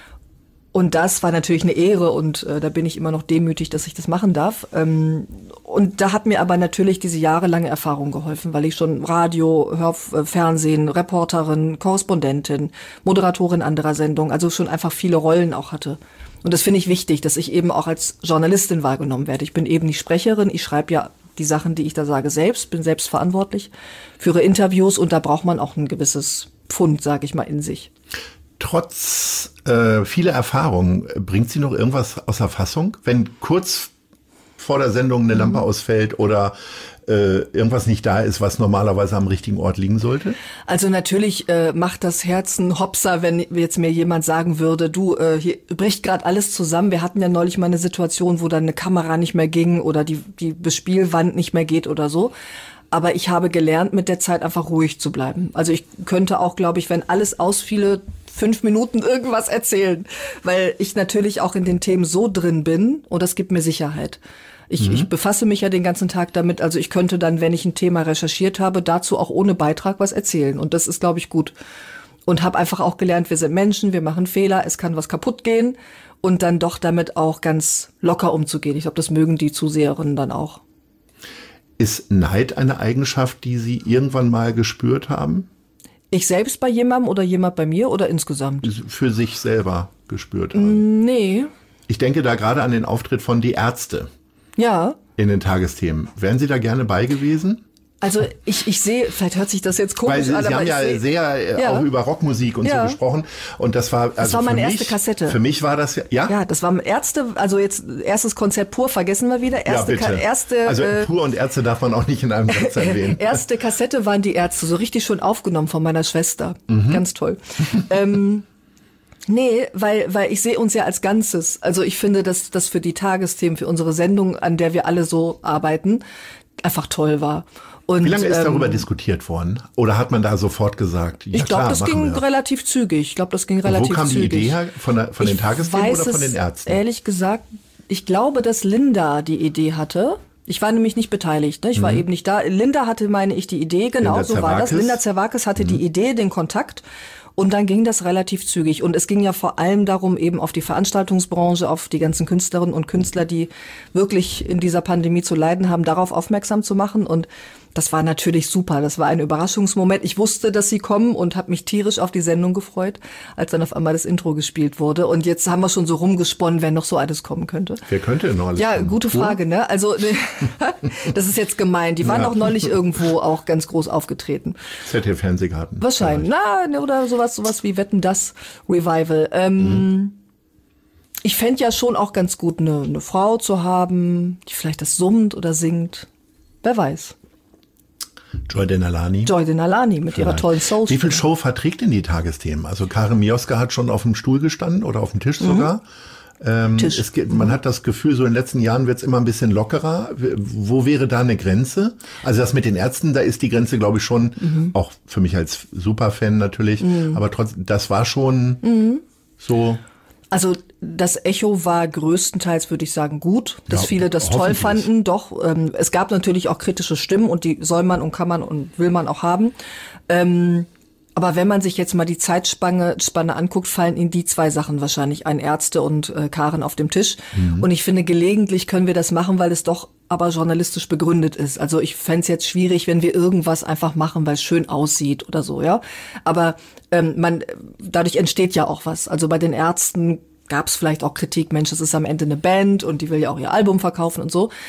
Und das war natürlich eine Ehre und da bin ich immer noch demütig, dass ich das machen darf. Und da hat mir aber natürlich diese jahrelange Erfahrung geholfen, weil ich schon Radio, Fernsehen, Reporterin, Korrespondentin, Moderatorin anderer Sendungen, also schon einfach viele Rollen auch hatte. Und das finde ich wichtig, dass ich eben auch als Journalistin wahrgenommen werde. Ich bin eben nicht Sprecherin, ich schreibe ja die Sachen, die ich da sage, selbst, bin selbst verantwortlich, führe Interviews und da braucht man auch ein gewisses Pfund, sage ich mal, in sich. Trotz vieler Erfahrungen, bringt Sie noch irgendwas außer Fassung? Wenn kurz vor der Sendung eine Lampe ausfällt oder irgendwas nicht da ist, was normalerweise am richtigen Ort liegen sollte? Also natürlich macht das Herz einen Hopser, wenn jetzt mir jemand sagen würde, du, hier bricht gerade alles zusammen. Wir hatten ja neulich mal eine Situation, wo dann eine Kamera nicht mehr ging oder die Bespielwand nicht mehr geht oder so. Aber ich habe gelernt, mit der Zeit einfach ruhig zu bleiben. Also ich könnte auch, glaube ich, wenn alles ausfiele, 5 Minuten irgendwas erzählen, weil ich natürlich auch in den Themen so drin bin und das gibt mir Sicherheit. Ich befasse mich ja den ganzen Tag damit, also ich könnte dann, wenn ich ein Thema recherchiert habe, dazu auch ohne Beitrag was erzählen und das ist, glaube ich, gut. Und habe einfach auch gelernt, wir sind Menschen, wir machen Fehler, es kann was kaputt gehen und dann doch damit auch ganz locker umzugehen. Ich glaube, das mögen die Zuseherinnen dann auch. Ist Neid eine Eigenschaft, die Sie irgendwann mal gespürt haben? Ich selbst bei jemandem oder jemand bei mir oder insgesamt? Für sich selber gespürt haben? Nee. Ich denke da gerade an den Auftritt von Die Ärzte. Ja. In den Tagesthemen. Wären Sie da gerne bei gewesen? Also ich sehe, vielleicht hört sich das jetzt komisch an, aber Sie haben ja sehr auch über Rockmusik und so gesprochen und das war das war meine erste Kassette. Für mich war das ja, das war Ärzte, also jetzt erstes Konzert Pur, vergessen wir wieder. Also Pur und Ärzte darf man auch nicht in einem Satz erwähnen. Erste Kassette waren Die Ärzte, so richtig schon aufgenommen von meiner Schwester. Ganz toll. Nee, weil ich sehe uns ja als Ganzes. Also ich finde, dass das für die Tagesthemen, für unsere Sendung, an der wir alle so arbeiten, einfach toll war. Und, wie lange ist darüber diskutiert worden? Oder hat man da sofort gesagt, ja, ich glaube, das ging relativ zügig. Wo kam die Idee her? Von den Tagesthemen oder von den Ärzten? Ehrlich gesagt, ich glaube, dass Linda die Idee hatte. Ich war nämlich nicht beteiligt, ne? Ich war eben nicht da. Linda hatte, meine ich, die Idee, genau, so war das. Linda Zerwakis hatte die Idee, den Kontakt. Und dann ging das relativ zügig. Und es ging ja vor allem darum, eben auf die Veranstaltungsbranche, auf die ganzen Künstlerinnen und Künstler, die wirklich in dieser Pandemie zu leiden haben, darauf aufmerksam zu machen. Und das war natürlich super. Das war ein Überraschungsmoment. Ich wusste, dass sie kommen und habe mich tierisch auf die Sendung gefreut, als dann auf einmal das Intro gespielt wurde. Und jetzt haben wir schon so rumgesponnen, wenn noch so alles kommen könnte. Wer könnte denn noch alles kommen? Ja, gute Frage, ne? Also das ist jetzt gemein. Die waren auch neulich irgendwo auch ganz groß aufgetreten. ZDF-Fernsehgarten. Wahrscheinlich. Oder sowas wie Wetten, das Revival. Ich fände ja schon auch ganz gut, eine Frau zu haben, die vielleicht das summt oder singt. Wer weiß. Joy Denalani mit ihrer tollen Soul. Wie viel Show verträgt denn die Tagesthemen? Also Karin Mioska hat schon auf dem Stuhl gestanden oder auf dem Tisch sogar. Man hat das Gefühl, so in den letzten Jahren wird es immer ein bisschen lockerer. Wo wäre da eine Grenze? Also das mit den Ärzten, da ist die Grenze, glaube ich, schon, auch für mich als Superfan natürlich, aber trotzdem, das war schon so... Also das Echo war größtenteils, würde ich sagen, gut, dass viele das toll fanden. Doch, es gab natürlich auch kritische Stimmen und die soll man und kann man und will man auch haben. Aber wenn man sich jetzt mal die Zeitspanne anguckt, fallen Ihnen die 2 Sachen wahrscheinlich ein, Ärzte und Karin auf dem Tisch. Und ich finde, gelegentlich können wir das machen, weil es doch aber journalistisch begründet ist. Also ich fände es jetzt schwierig, wenn wir irgendwas einfach machen, weil es schön aussieht oder so, ja. Aber dadurch entsteht ja auch was. Also bei den Ärzten gab es vielleicht auch Kritik, Mensch, das ist am Ende eine Band und die will ja auch ihr Album verkaufen und so.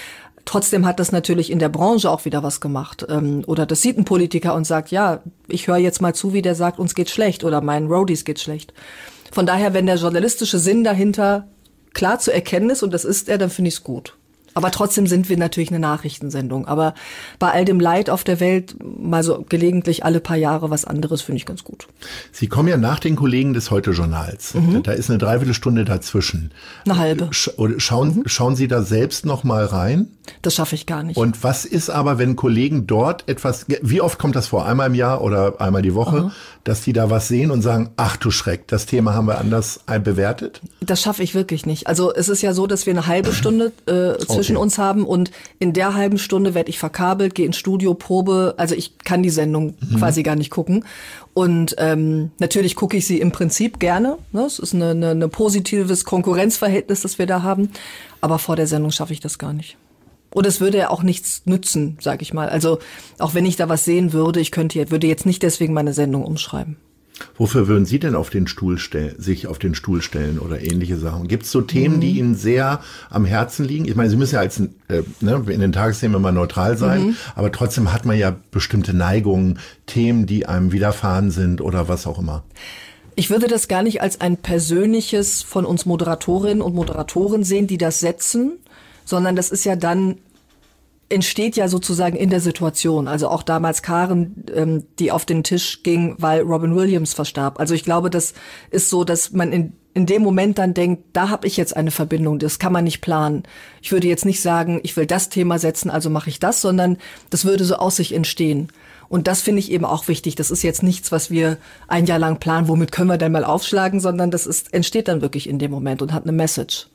Trotzdem hat das natürlich in der Branche auch wieder was gemacht. Oder das sieht ein Politiker und sagt, ja, ich höre jetzt mal zu, wie der sagt, uns geht's schlecht oder meinen Roadies geht's schlecht. Von daher, wenn der journalistische Sinn dahinter klar zu erkennen ist, und das ist er, dann finde ich es gut. Aber trotzdem sind wir natürlich eine Nachrichtensendung. Aber bei all dem Leid auf der Welt mal so gelegentlich alle paar Jahre was anderes finde ich ganz gut. Sie kommen ja nach den Kollegen des Heute-Journals. Da ist eine Dreiviertelstunde dazwischen. Eine halbe. Schauen Sie da selbst noch mal rein? Das schaffe ich gar nicht. Und was ist aber, wenn Kollegen dort etwas, wie oft kommt das vor? Einmal im Jahr oder einmal die Woche, dass die da was sehen und sagen, ach du Schreck, das Thema haben wir anders bewertet? Das schaffe ich wirklich nicht. Also es ist ja so, dass wir eine halbe Stunde zwischen uns haben und in der halben Stunde werde ich verkabelt, gehe ins Studio, Probe. Also ich kann die Sendung quasi gar nicht gucken. Und natürlich gucke ich sie im Prinzip gerne. Ne? Es ist ein positives Konkurrenzverhältnis, das wir da haben. Aber vor der Sendung schaffe ich das gar nicht. Und es würde ja auch nichts nützen, sage ich mal. Also auch wenn ich da was sehen würde, würde jetzt nicht deswegen meine Sendung umschreiben. Wofür würden Sie denn sich auf den Stuhl stellen oder ähnliche Sachen? Gibt es so Themen, die Ihnen sehr am Herzen liegen? Ich meine, Sie müssen ja in den Tagesthemen immer neutral sein, aber trotzdem hat man ja bestimmte Neigungen, Themen, die einem widerfahren sind oder was auch immer. Ich würde das gar nicht als ein persönliches von uns Moderatorinnen und Moderatoren sehen, die das setzen, sondern das ist ja dann entsteht ja sozusagen in der Situation. Also auch damals Karen, die auf den Tisch ging, weil Robin Williams verstarb. Also ich glaube, das ist so, dass man in dem Moment dann denkt, da habe ich jetzt eine Verbindung, das kann man nicht planen. Ich würde jetzt nicht sagen, ich will das Thema setzen, also mache ich das, sondern das würde so aus sich entstehen. Und das finde ich eben auch wichtig. Das ist jetzt nichts, was wir ein Jahr lang planen, womit können wir denn mal aufschlagen, sondern entsteht dann wirklich in dem Moment und hat eine Message.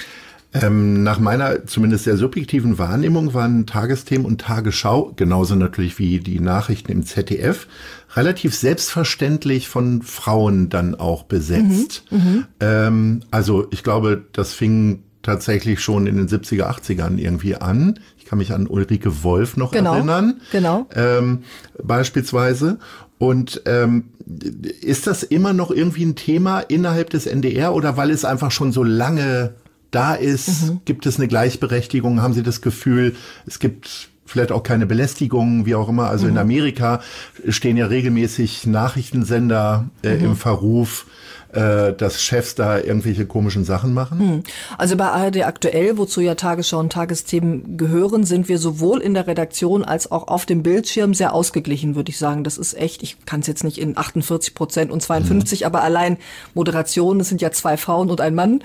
Nach meiner zumindest sehr subjektiven Wahrnehmung waren Tagesthemen und Tagesschau, genauso natürlich wie die Nachrichten im ZDF, relativ selbstverständlich von Frauen dann auch besetzt. Also ich glaube, das fing tatsächlich schon in den 70er, 80ern irgendwie an. Ich kann mich an Ulrike Wolf noch erinnern. Genau. Beispielsweise. Und ist das immer noch irgendwie ein Thema innerhalb des NDR oder weil es einfach schon so lange da ist, gibt es eine Gleichberechtigung? Haben Sie das Gefühl, es gibt vielleicht auch keine Belästigung, wie auch immer? Also in Amerika stehen ja regelmäßig Nachrichtensender im Verruf, dass Chefs da irgendwelche komischen Sachen machen? Also bei ARD aktuell, wozu ja Tagesschau und Tagesthemen gehören, sind wir sowohl in der Redaktion als auch auf dem Bildschirm sehr ausgeglichen, würde ich sagen. Das ist echt, ich kann es jetzt nicht in 48% und 52%, aber allein Moderation, das sind ja 2 Frauen und ein Mann.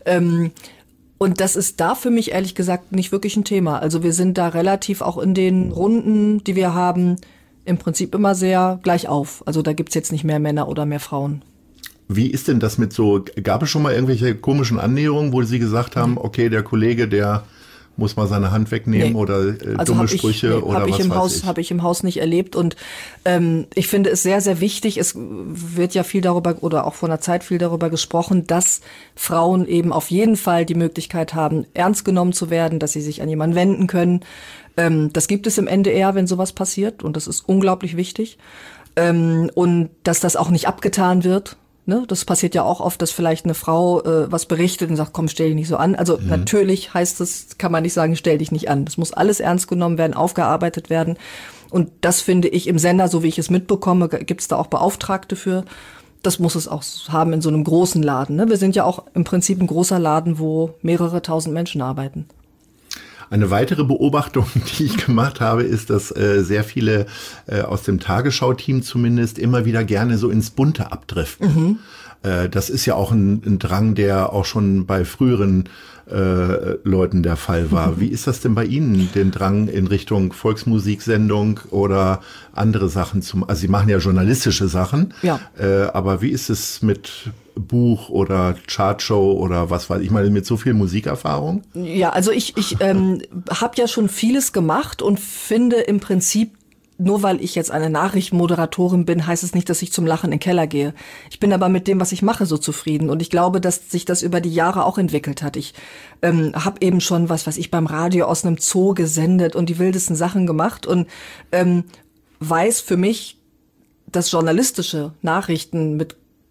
Und das ist da für mich ehrlich gesagt nicht wirklich ein Thema. Also wir sind da relativ auch in den Runden, die wir haben, im Prinzip immer sehr gleich auf. Also da gibt's jetzt nicht mehr Männer oder mehr Frauen. Wie ist denn das gab es schon mal irgendwelche komischen Annäherungen, wo Sie gesagt haben, okay, der Kollege, der muss mal seine Hand wegnehmen oder dumme Sprüche oder was weiß ich? Habe ich im Haus nicht erlebt und ich finde es sehr, sehr wichtig, es wird ja viel darüber oder auch vor einer Zeit viel darüber gesprochen, dass Frauen eben auf jeden Fall die Möglichkeit haben, ernst genommen zu werden, dass sie sich an jemanden wenden können. Das gibt es im NDR, wenn sowas passiert und das ist unglaublich wichtig und dass das auch nicht abgetan wird. Ne, das passiert ja auch oft, dass vielleicht eine Frau was berichtet und sagt, komm, stell dich nicht so an. Also natürlich heißt es, kann man nicht sagen, stell dich nicht an. Das muss alles ernst genommen werden, aufgearbeitet werden. Und das finde ich im Sender, so wie ich es mitbekomme, gibt es da auch Beauftragte für. Das muss es auch haben in so einem großen Laden. Ne? Wir sind ja auch im Prinzip ein großer Laden, wo mehrere tausend Menschen arbeiten. Eine weitere Beobachtung, die ich gemacht habe, ist, dass sehr viele aus dem Tagesschau-Team zumindest immer wieder gerne so ins Bunte abdriften. Das ist ja auch ein Drang, der auch schon bei früheren Leuten der Fall war. Wie ist das denn bei Ihnen, den Drang in Richtung Volksmusiksendung oder andere Sachen also Sie machen ja journalistische Sachen, ja. Aber wie ist es mit Buch oder Chartshow oder was weiß ich, mal mit so viel Musikerfahrung? Ja, also ich habe ja schon vieles gemacht und finde im Prinzip, nur weil ich jetzt eine Nachrichtenmoderatorin bin, heißt es nicht, dass ich zum Lachen in den Keller gehe. Ich bin aber mit dem, was ich mache, so zufrieden. Und ich glaube, dass sich das über die Jahre auch entwickelt hat. Ich habe eben schon, was weiß ich, beim Radio aus einem Zoo gesendet und die wildesten Sachen gemacht und weiß für mich, dass journalistische Nachrichten mit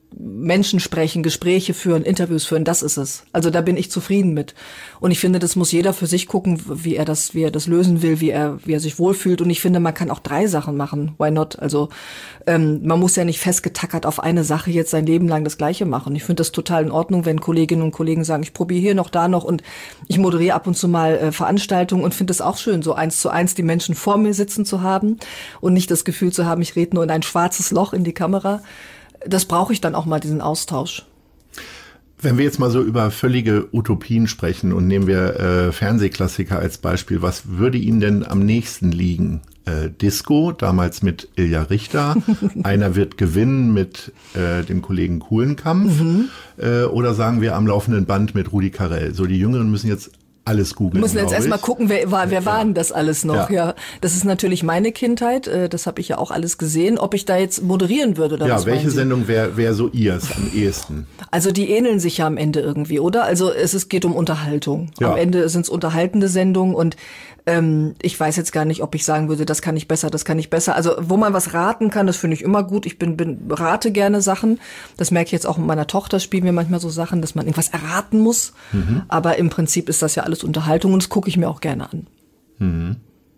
Menschen sprechen, Gespräche führen, Interviews führen, das ist es. Also da bin ich zufrieden mit. Und ich finde, das muss jeder für sich gucken, wie er das lösen will, wie er sich wohlfühlt. Und ich finde, man kann auch 3 Sachen machen. Why not? Also man muss ja nicht festgetackert auf eine Sache jetzt sein Leben lang das Gleiche machen. Ich finde das total in Ordnung, wenn Kolleginnen und Kollegen sagen, ich probiere hier noch, da noch, und ich moderiere ab und zu mal Veranstaltungen und finde es auch schön, so 1:1 die Menschen vor mir sitzen zu haben und nicht das Gefühl zu haben, ich rede nur in ein schwarzes Loch in die Kamera. Das brauche ich dann auch mal, diesen Austausch. Wenn wir jetzt mal so über völlige Utopien sprechen und nehmen wir Fernsehklassiker als Beispiel, was würde Ihnen denn am nächsten liegen? Disco, damals mit Ilja Richter, Einer wird gewinnen mit dem Kollegen Kuhlenkampf, oder sagen wir am laufenden Band mit Rudi Carrell? So, die Jüngeren müssen jetzt alles googeln. Wir müssen jetzt erstmal gucken, wer war denn das alles noch? Ja, das ist natürlich meine Kindheit, das habe ich ja auch alles gesehen. Ob ich da jetzt moderieren würde oder was? Ja, welche Sendung wäre so ihrs am ehesten? Also die ähneln sich ja am Ende irgendwie, oder? Also geht um Unterhaltung. Ja. Am Ende sind es unterhaltende Sendungen und ich weiß jetzt gar nicht, ob ich sagen würde, das kann ich besser, das kann ich besser. Also wo man was raten kann, das finde ich immer gut. Ich rate gerne Sachen. Das merke ich jetzt auch mit meiner Tochter, spielen wir manchmal so Sachen, dass man irgendwas erraten muss. Aber im Prinzip ist das ja alles Unterhaltung und das gucke ich mir auch gerne an.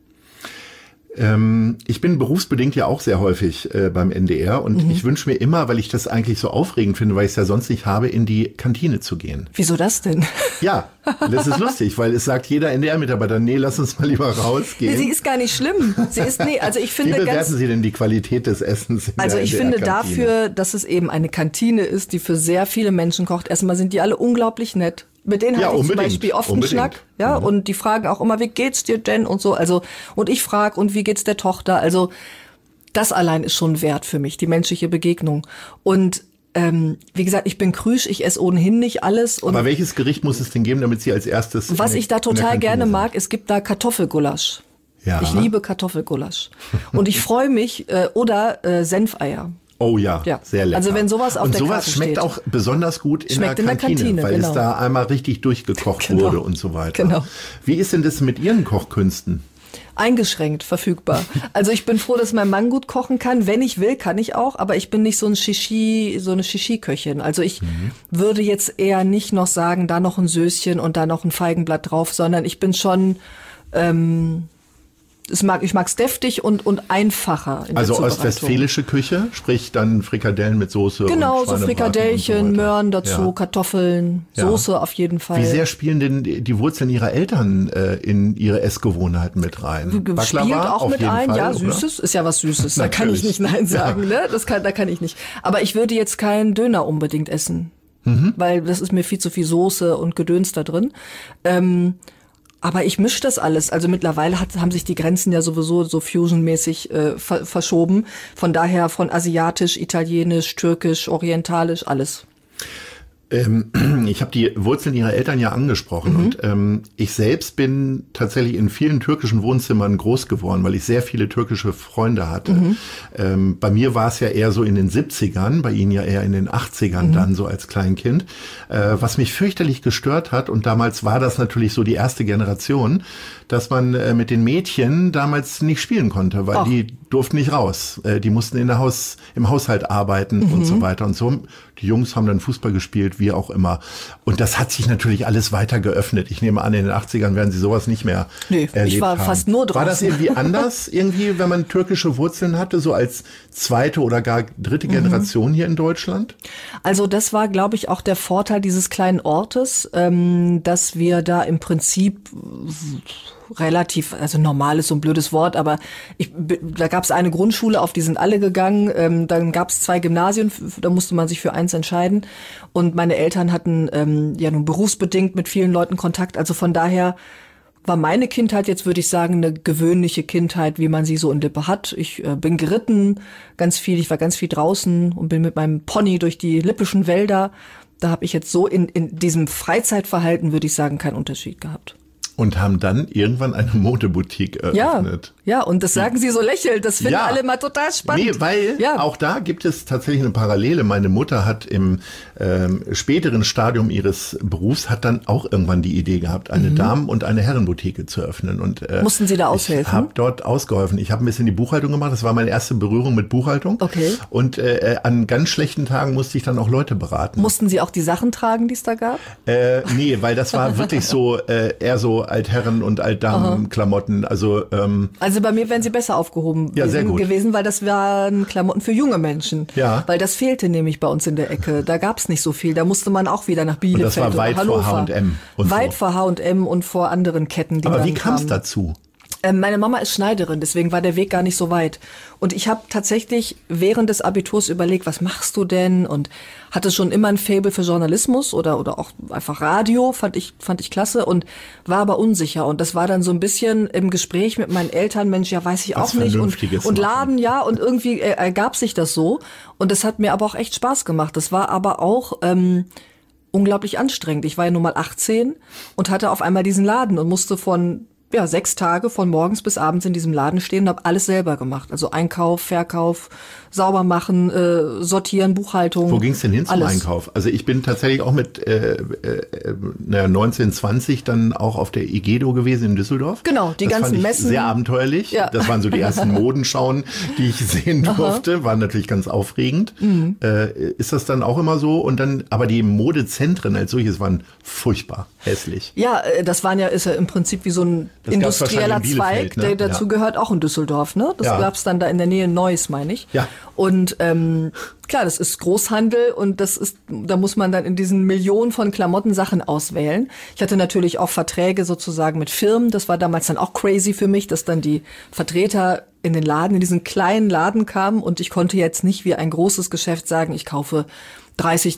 Ich bin berufsbedingt ja auch sehr häufig beim NDR und ich wünsche mir immer, weil ich das eigentlich so aufregend finde, weil ich es ja sonst nicht habe, in die Kantine zu gehen. Wieso das denn? Ja, das ist lustig, weil es sagt jeder NDR-Mitarbeiter, nee, lass uns mal lieber rausgehen. Sie ist gar nicht schlimm. Also ich finde, wie bewerten Sie denn die Qualität des Essens in Also der ich finde NDR-Kantine? dafür, dass es eben eine Kantine ist, die für sehr viele Menschen kocht. Erstmal sind die alle unglaublich nett. Mit denen hatte ich zum Beispiel oft einen Schnack, ja, und die fragen auch immer, wie geht's dir denn und so, also, und ich frage, und wie geht's der Tochter, also, das allein ist schon wert für mich, die menschliche Begegnung. Und, wie gesagt, ich bin Krüsch, ich esse ohnehin nicht alles. Und aber welches Gericht muss es denn geben, damit Sie als erstes... Was ich da total gerne mag, es gibt da Kartoffelgulasch. Ja. Ich liebe Kartoffelgulasch. Und ich freue mich, oder Senfeier. Oh ja, sehr lecker. Also wenn sowas auf der Karte steht. Und sowas schmeckt auch besonders gut in der Kantine, weil es da einmal richtig durchgekocht wurde und so weiter. Genau. Wie ist denn das mit Ihren Kochkünsten? Eingeschränkt verfügbar. Also ich bin froh, dass mein Mann gut kochen kann. Wenn ich will, kann ich auch, aber ich bin nicht so eine Shishi-Köchin. Also ich würde jetzt eher nicht noch sagen, da noch ein Söschen und da noch ein Feigenblatt drauf, sondern ich bin schon... Ich mag's deftig und einfacher. Also ostwestfälische Küche, sprich dann Frikadellen mit Soße. Genau, so Frikadellchen, so Möhren dazu, Kartoffeln, Soße auf jeden Fall. Wie sehr spielen denn die Wurzeln Ihrer Eltern in Ihre Essgewohnheiten mit rein? Baklava spielt auch mit ein, Fall, ja, Süßes, oder? Ist ja was Süßes, da kann ich nicht Nein sagen, ne? Da kann ich nicht. Aber ich würde jetzt keinen Döner unbedingt essen, weil das ist mir viel zu viel Soße und Gedöns da drin. Aber ich mische das alles. Also mittlerweile haben sich die Grenzen ja sowieso so fusionmäßig verschoben. Von daher von asiatisch, italienisch, türkisch, orientalisch, alles. Ich habe die Wurzeln Ihrer Eltern ja angesprochen und ich selbst bin tatsächlich in vielen türkischen Wohnzimmern groß geworden, weil ich sehr viele türkische Freunde hatte. Bei mir war es ja eher so in den 70ern, bei Ihnen ja eher in den 80ern dann so als Kleinkind. Was mich fürchterlich gestört hat, und damals war das natürlich so die erste Generation, dass man mit den Mädchen damals nicht spielen konnte, weil die durften nicht raus. Die mussten im Haushalt arbeiten und so weiter und so. Die Jungs haben dann Fußball gespielt, wie auch immer. Und das hat sich natürlich alles weiter geöffnet. Ich nehme an, in den 80ern werden Sie sowas nicht mehr erlebt ich war haben. Fast nur draußen. War das irgendwie anders, wenn man türkische Wurzeln hatte, so als zweite oder gar dritte Generation hier in Deutschland? Also das war, glaube ich, auch der Vorteil dieses kleinen Ortes, dass wir da im Prinzip relativ, also normal ist so ein blödes Wort, aber da gab es eine Grundschule, auf die sind alle gegangen, dann gab es 2 Gymnasien, da musste man sich für eins entscheiden und meine Eltern hatten ja nun berufsbedingt mit vielen Leuten Kontakt, also von daher war meine Kindheit jetzt, würde ich sagen, eine gewöhnliche Kindheit, wie man sie so in Lippe hat. Ich bin geritten ganz viel, ich war ganz viel draußen und bin mit meinem Pony durch die lippischen Wälder. Da habe ich jetzt so in diesem Freizeitverhalten, würde ich sagen, keinen Unterschied gehabt. Und haben dann irgendwann eine Modeboutique eröffnet. Ja, und das sagen Sie so lächelnd, das finden alle mal total spannend. Nee, weil auch da gibt es tatsächlich eine Parallele. Meine Mutter hat im späteren Stadium ihres Berufs hat dann auch irgendwann die Idee gehabt, eine Damen- und eine Herrenboutique zu öffnen. Und mussten Sie da aushelfen? Ich habe dort ausgeholfen. Ich habe ein bisschen die Buchhaltung gemacht. Das war meine erste Berührung mit Buchhaltung. Okay. Und an ganz schlechten Tagen musste ich dann auch Leute beraten. Mussten Sie auch die Sachen tragen, die es da gab? Nee, weil das war wirklich so eher so Altherren- und Altdamen-Klamotten. Also bei mir wären Sie besser aufgehoben gewesen, weil das waren Klamotten für junge Menschen. Ja. Weil das fehlte nämlich bei uns in der Ecke. Da gab's nicht so viel. Da musste man auch wieder nach Bielefeld. Und das war weit vor H&M. Weit vor H&M und vor anderen Ketten, die Aber dann wie kam es kamen. dazu? Meine Mama ist Schneiderin, deswegen war der Weg gar nicht so weit. Und ich habe tatsächlich während des Abiturs überlegt, was machst du denn? Und hatte schon immer ein Faible für Journalismus oder auch einfach Radio, fand ich klasse und war aber unsicher. Und das war dann so ein bisschen im Gespräch mit meinen Eltern, Mensch, ja, weiß ich auch nicht. Und Laden, ja, und irgendwie ergab sich das so. Und das hat mir aber auch echt Spaß gemacht. Das war aber auch unglaublich anstrengend. Ich war ja nun mal 18 und hatte auf einmal diesen Laden und musste 6 Tage von morgens bis abends in diesem Laden stehen und habe alles selber gemacht. Also Einkauf, Verkauf, sauber machen, sortieren, Buchhaltung. Wo ging es denn hin zum alles. Einkauf? Also ich bin tatsächlich auch mit 1920 dann auch auf der Igedo gewesen in Düsseldorf. Genau, die das ganzen fand ich Messen. Sehr abenteuerlich. Ja. Das waren so die ersten Modenschauen, die ich sehen durfte. Waren natürlich ganz aufregend. Mhm. Ist das dann auch immer so? Und dann, aber die Modezentren als solches waren furchtbar hässlich. Ja, das ist ja im Prinzip wie so ein industrieller Zweig, der dazu gehört, auch in Düsseldorf. Ne? Das gab's dann da in der Nähe in Neuss, meine ich. Ja. Und klar, das ist Großhandel und da muss man dann in diesen Millionen von Klamottensachen auswählen. Ich hatte natürlich auch Verträge sozusagen mit Firmen. Das war damals dann auch crazy für mich, dass dann die Vertreter in den Laden, in diesen kleinen Laden kamen und ich konnte jetzt nicht wie ein großes Geschäft sagen, ich kaufe 30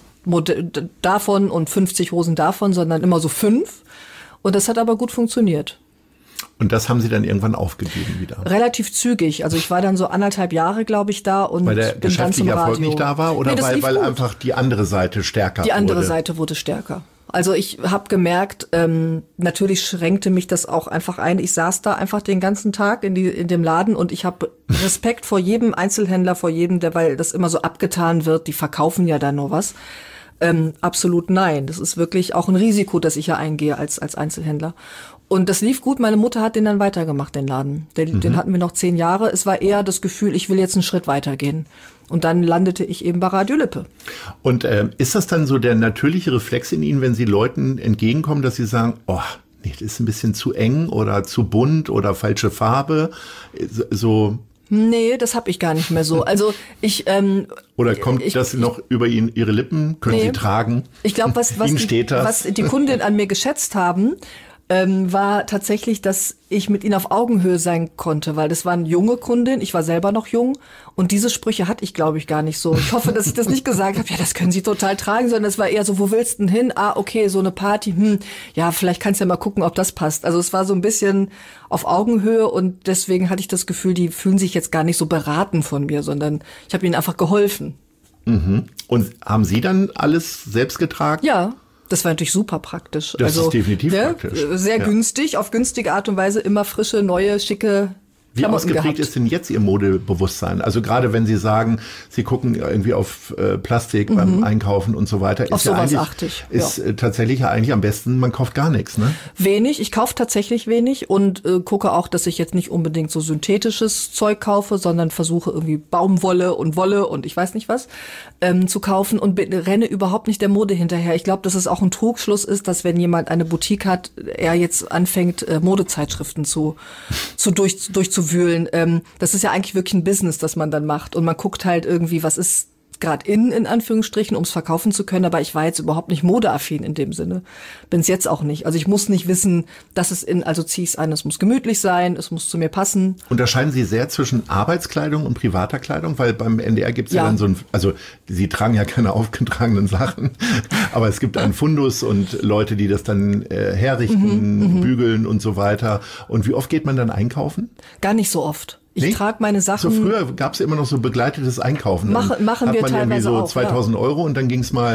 davon und 50 Hosen davon, sondern immer so 5. Und das hat aber gut funktioniert. Und das haben Sie dann irgendwann aufgegeben wieder? Relativ zügig. Also ich war dann so 1,5 Jahre, glaube ich, da und weil der geschäftliche Erfolg nicht da war oder weil einfach die andere Seite stärker wurde? Die andere Seite wurde stärker. Also ich habe gemerkt, natürlich schränkte mich das auch einfach ein. Ich saß da einfach den ganzen Tag in dem Laden und ich habe Respekt vor jedem Einzelhändler, vor jedem, weil das immer so abgetan wird, die verkaufen ja da nur was. Absolut nein. Das ist wirklich auch ein Risiko, das ich ja eingehe als Einzelhändler. Und das lief gut. Meine Mutter hat den dann weitergemacht, den Laden. Den hatten wir noch 10 Jahre. Es war eher das Gefühl, ich will jetzt einen Schritt weitergehen. Und dann landete ich eben bei Radio Lippe. Und ist das dann so der natürliche Reflex in Ihnen, wenn Sie Leuten entgegenkommen, dass Sie sagen, oh, nee, das ist ein bisschen zu eng oder zu bunt oder falsche Farbe? So... Nee, das habe ich gar nicht mehr so. Also oder kommt das noch über Ihre Lippen? Können Sie tragen? Ich glaube, was die Kundinnen an mir geschätzt haben, war tatsächlich, dass ich mit ihnen auf Augenhöhe sein konnte, weil das waren junge Kundinnen, ich war selber noch jung und diese Sprüche hatte ich, glaube ich, gar nicht so. Ich hoffe, dass ich das nicht gesagt habe, ja, das können Sie total tragen, sondern es war eher so, wo willst du denn hin? Ah, okay, so eine Party, ja, vielleicht kannst du ja mal gucken, ob das passt. Also es war so ein bisschen auf Augenhöhe und deswegen hatte ich das Gefühl, die fühlen sich jetzt gar nicht so beraten von mir, sondern ich habe ihnen einfach geholfen. Mhm. Und haben Sie dann alles selbst getragen? Ja. Das war natürlich super praktisch. Das ist definitiv praktisch. Sehr günstig, auf günstige Art und Weise immer frische, neue, schicke Klamotten Wie ausgeprägt ist denn jetzt Ihr Modebewusstsein? Also gerade wenn Sie sagen, Sie gucken irgendwie auf Plastik beim Einkaufen und so weiter. Auf sowas achte ich. Ist tatsächlich ja eigentlich am besten, man kauft gar nichts, ne? Wenig, ich kaufe tatsächlich wenig und gucke auch, dass ich jetzt nicht unbedingt so synthetisches Zeug kaufe, sondern versuche irgendwie Baumwolle und Wolle und ich weiß nicht was zu kaufen und renne überhaupt nicht der Mode hinterher. Ich glaube, dass es auch ein Trugschluss ist, dass wenn jemand eine Boutique hat, er jetzt anfängt, Modezeitschriften durchzuwühlen. Das ist ja eigentlich wirklich ein Business, das man dann macht. Und man guckt halt irgendwie, was ist gerade in Anführungsstrichen, um es verkaufen zu können. Aber ich war jetzt überhaupt nicht modeaffin in dem Sinne. Bin es jetzt auch nicht. Also ich muss nicht wissen, dass also ziehe ich es an, es muss gemütlich sein, es muss zu mir passen. Unterscheiden Sie sehr zwischen Arbeitskleidung und privater Kleidung? Weil beim NDR gibt es ja dann so also Sie tragen ja keine aufgetragenen Sachen, aber es gibt einen Fundus und Leute, die das dann herrichten, bügeln und so weiter. Und wie oft geht man dann einkaufen? Gar nicht so oft. Ich trage meine Sachen. So früher gab es immer noch so begleitetes Einkaufen. Machen wir teilweise irgendwie so auch. 2000 Euro und dann ging es mal.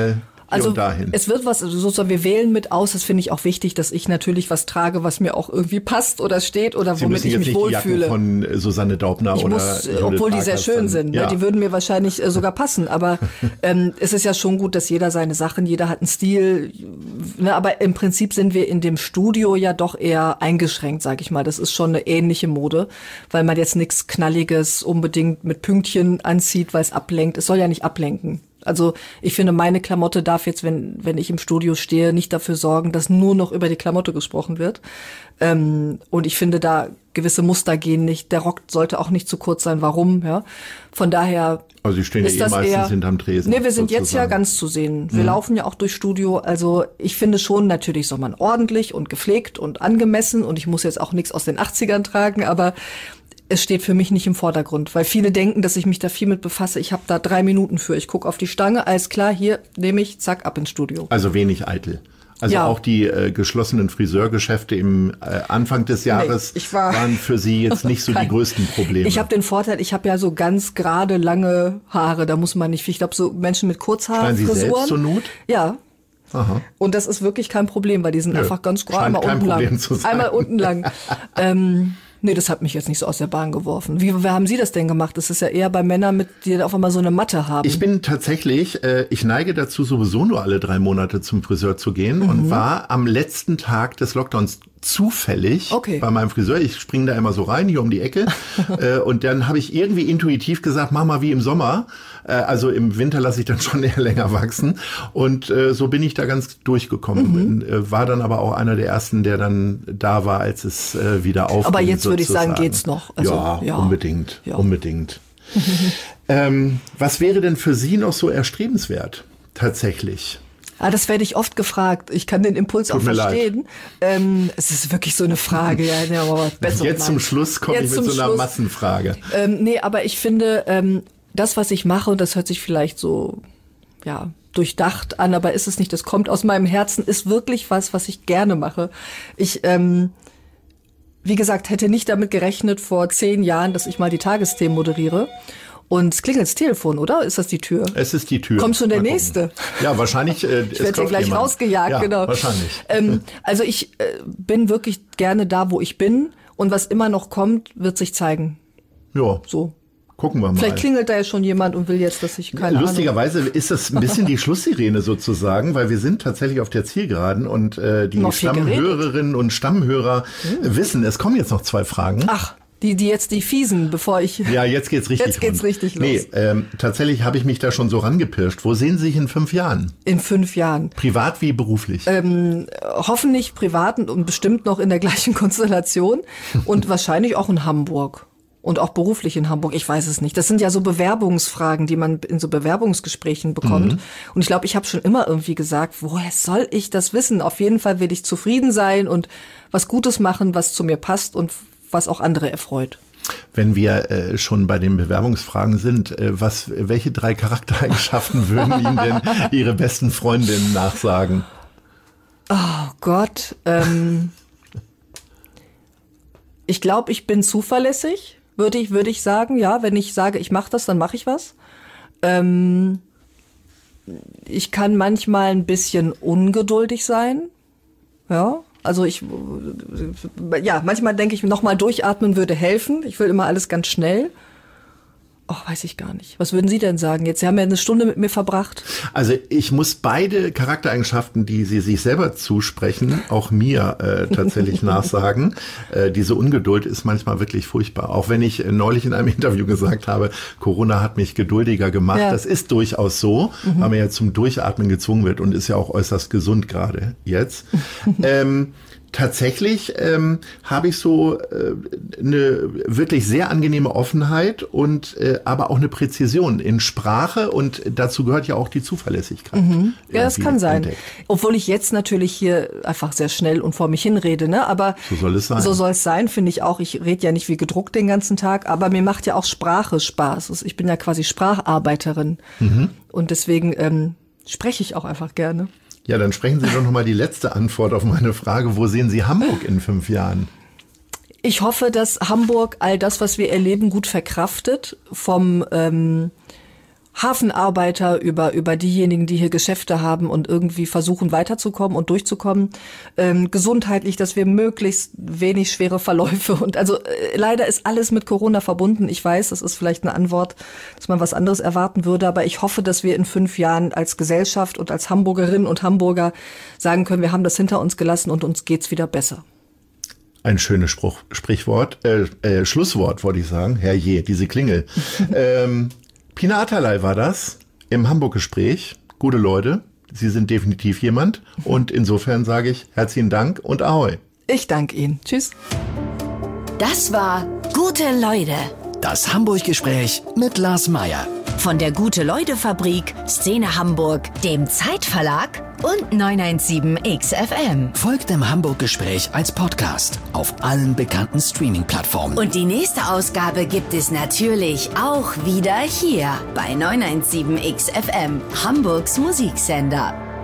Also dahin. Es wird was, sozusagen wir wählen mit aus, das finde ich auch wichtig, dass ich natürlich was trage, was mir auch irgendwie passt oder steht oder womit ich mich wohlfühle. Von Susanne Daubner obwohl die sehr schön sind, ne? Die würden mir wahrscheinlich sogar passen, aber es ist ja schon gut, dass jeder seine Sachen, jeder hat einen Stil, ne? Aber im Prinzip sind wir in dem Studio ja doch eher eingeschränkt, sag ich mal. Das ist schon eine ähnliche Mode, weil man jetzt nichts Knalliges unbedingt mit Pünktchen anzieht, weil es ablenkt. Es soll ja nicht ablenken. Also ich finde, meine Klamotte darf jetzt, wenn ich im Studio stehe, nicht dafür sorgen, dass nur noch über die Klamotte gesprochen wird. Und ich finde, da gewisse Muster gehen nicht. Der Rock sollte auch nicht zu kurz sein. Warum? Ja. Von daher. Also Sie stehen ja meistens hinterm Tresen. Nee, wir sind jetzt ja ganz zu sehen. Wir laufen ja auch durchs Studio. Also ich finde schon, natürlich soll man ordentlich und gepflegt und angemessen. Und ich muss jetzt auch nichts aus den 80ern tragen, aber es steht für mich nicht im Vordergrund, weil viele denken, dass ich mich da viel mit befasse. Ich habe da 3 Minuten für. Ich gucke auf die Stange, alles klar, hier nehme ich, zack, ab ins Studio. Also wenig eitel. Also auch die geschlossenen Friseurgeschäfte im Anfang des Jahres waren für Sie jetzt nicht so die größten Probleme. Ich habe den Vorteil, ich habe ja so ganz gerade lange Haare, da muss man nicht viel. Ich glaube, so Menschen mit Kurzhaarfrisuren. Schneiden Sie selbst zur Not? Ja. Aha. Und das ist wirklich kein Problem, weil die sind einfach ganz gerade einmal unten lang. Einmal unten lang. Nee, das hat mich jetzt nicht so aus der Bahn geworfen. Wie haben Sie das denn gemacht? Das ist ja eher bei Männern, die auf einmal so eine Matte haben. Ich bin tatsächlich, ich neige dazu, sowieso nur alle 3 Monate zum Friseur zu gehen und war am letzten Tag des Lockdowns zufällig bei meinem Friseur. Ich springe da immer so rein, hier um die Ecke. Und dann habe ich irgendwie intuitiv gesagt, mach mal wie im Sommer. Also im Winter lasse ich dann schon eher länger wachsen. Und so bin ich da ganz durchgekommen. War dann aber auch einer der ersten, der dann da war, als es wieder aufging. Aber jetzt würde ich sagen, geht's noch. Also, ja, unbedingt. Ja. Unbedingt. Was wäre denn für Sie noch so erstrebenswert? Tatsächlich. Das werde ich oft gefragt. Ich kann den Impuls auch verstehen. Es ist wirklich so eine Frage. Jetzt zum Schluss komme ich mit so einer Massenfrage. Nee, aber ich finde, das, was ich mache, und das hört sich vielleicht so durchdacht an, aber ist es nicht, das kommt aus meinem Herzen, ist wirklich was ich gerne mache. Ich, wie gesagt, hätte nicht damit gerechnet vor 10 Jahren, dass ich mal die Tagesthemen moderiere. Und es klingelt das Telefon, oder? Ist das die Tür? Es ist die Tür. Kommt schon der Nächste? Ja, wahrscheinlich. Ich werde hier gleich rausgejagt, ja, genau. Wahrscheinlich. Also ich bin wirklich gerne da, wo ich bin. Und was immer noch kommt, wird sich zeigen. Ja. So. Gucken wir mal. Vielleicht klingelt da ja schon jemand und will jetzt, dass ich keine Lustigerweise ist das ein bisschen die Schlusssirene sozusagen, weil wir sind tatsächlich auf der Zielgeraden und die Stammhörerinnen und Stammhörer wissen, es kommen jetzt noch 2 Fragen. Ach. Die jetzt die fiesen, bevor ich... Ja, jetzt geht's richtig Jetzt geht's richtig los. Nee, tatsächlich habe ich mich da schon so rangepirscht. Wo sehen Sie sich in 5 Jahren? In 5 Jahren. Privat wie beruflich? Hoffentlich privat und bestimmt noch in der gleichen Konstellation und wahrscheinlich auch in Hamburg. Und auch beruflich in Hamburg, ich weiß es nicht. Das sind ja so Bewerbungsfragen, die man in so Bewerbungsgesprächen bekommt. Und ich glaube, ich habe schon immer irgendwie gesagt, woher soll ich das wissen? Auf jeden Fall will ich zufrieden sein und was Gutes machen, was zu mir passt und was auch andere erfreut. Wenn wir schon bei den Bewerbungsfragen sind, welche 3 Charaktereigenschaften würden Ihnen denn Ihre besten Freundinnen nachsagen? Oh Gott. Ich glaube, ich bin zuverlässig, würde ich sagen. Ja, wenn ich sage, ich mache das, dann mache ich was. Ich kann manchmal ein bisschen ungeduldig sein. Ja. Also manchmal denke ich, nochmal durchatmen würde helfen. Ich will immer alles ganz schnell. Weiß ich gar nicht. Was würden Sie denn sagen? Jetzt, Sie haben ja 1 Stunde mit mir verbracht. Also ich muss beide Charaktereigenschaften, die Sie sich selber zusprechen, auch mir tatsächlich nachsagen. Diese Ungeduld ist manchmal wirklich furchtbar. Auch wenn ich neulich in einem Interview gesagt habe, Corona hat mich geduldiger gemacht. Ja. Das ist durchaus so, weil man ja zum Durchatmen gezwungen wird und ist ja auch äußerst gesund gerade jetzt. Tatsächlich habe ich so eine wirklich sehr angenehme Offenheit und aber auch eine Präzision in Sprache und dazu gehört ja auch die Zuverlässigkeit. Ja, das kann sein. Entdeckt. Obwohl ich jetzt natürlich hier einfach sehr schnell und vor mich hinrede, ne? Aber so soll es sein. So soll es sein, finde ich auch. Ich rede ja nicht wie gedruckt den ganzen Tag, aber mir macht ja auch Sprache Spaß. Also ich bin ja quasi Spracharbeiterin und deswegen spreche ich auch einfach gerne. Ja, dann sprechen Sie doch noch mal die letzte Antwort auf meine Frage. Wo sehen Sie Hamburg in 5 Jahren? Ich hoffe, dass Hamburg all das, was wir erleben, gut verkraftet. Vom Hafenarbeiter, über diejenigen, die hier Geschäfte haben und irgendwie versuchen weiterzukommen und durchzukommen. Gesundheitlich, dass wir möglichst wenig schwere Verläufe und also leider ist alles mit Corona verbunden. Ich weiß, das ist vielleicht eine Antwort, dass man was anderes erwarten würde, aber ich hoffe, dass wir in 5 Jahren als Gesellschaft und als Hamburgerinnen und Hamburger sagen können, wir haben das hinter uns gelassen und uns geht's wieder besser. Ein schönes Schlusswort wollte ich sagen. Herrje, diese Klingel. Pina Atalay war das im Hamburg-Gespräch. Gute Leute, Sie sind definitiv jemand. Und insofern sage ich herzlichen Dank und Ahoi. Ich danke Ihnen. Tschüss. Das war Gute Leute. Das Hamburg-Gespräch mit Lars Meier. Von der Gute-Leute-Fabrik, Szene Hamburg, dem Zeitverlag und 917XFM. Folgt dem Hamburg-Gespräch als Podcast auf allen bekannten Streaming-Plattformen. Und die nächste Ausgabe gibt es natürlich auch wieder hier bei 917XFM, Hamburgs Musiksender.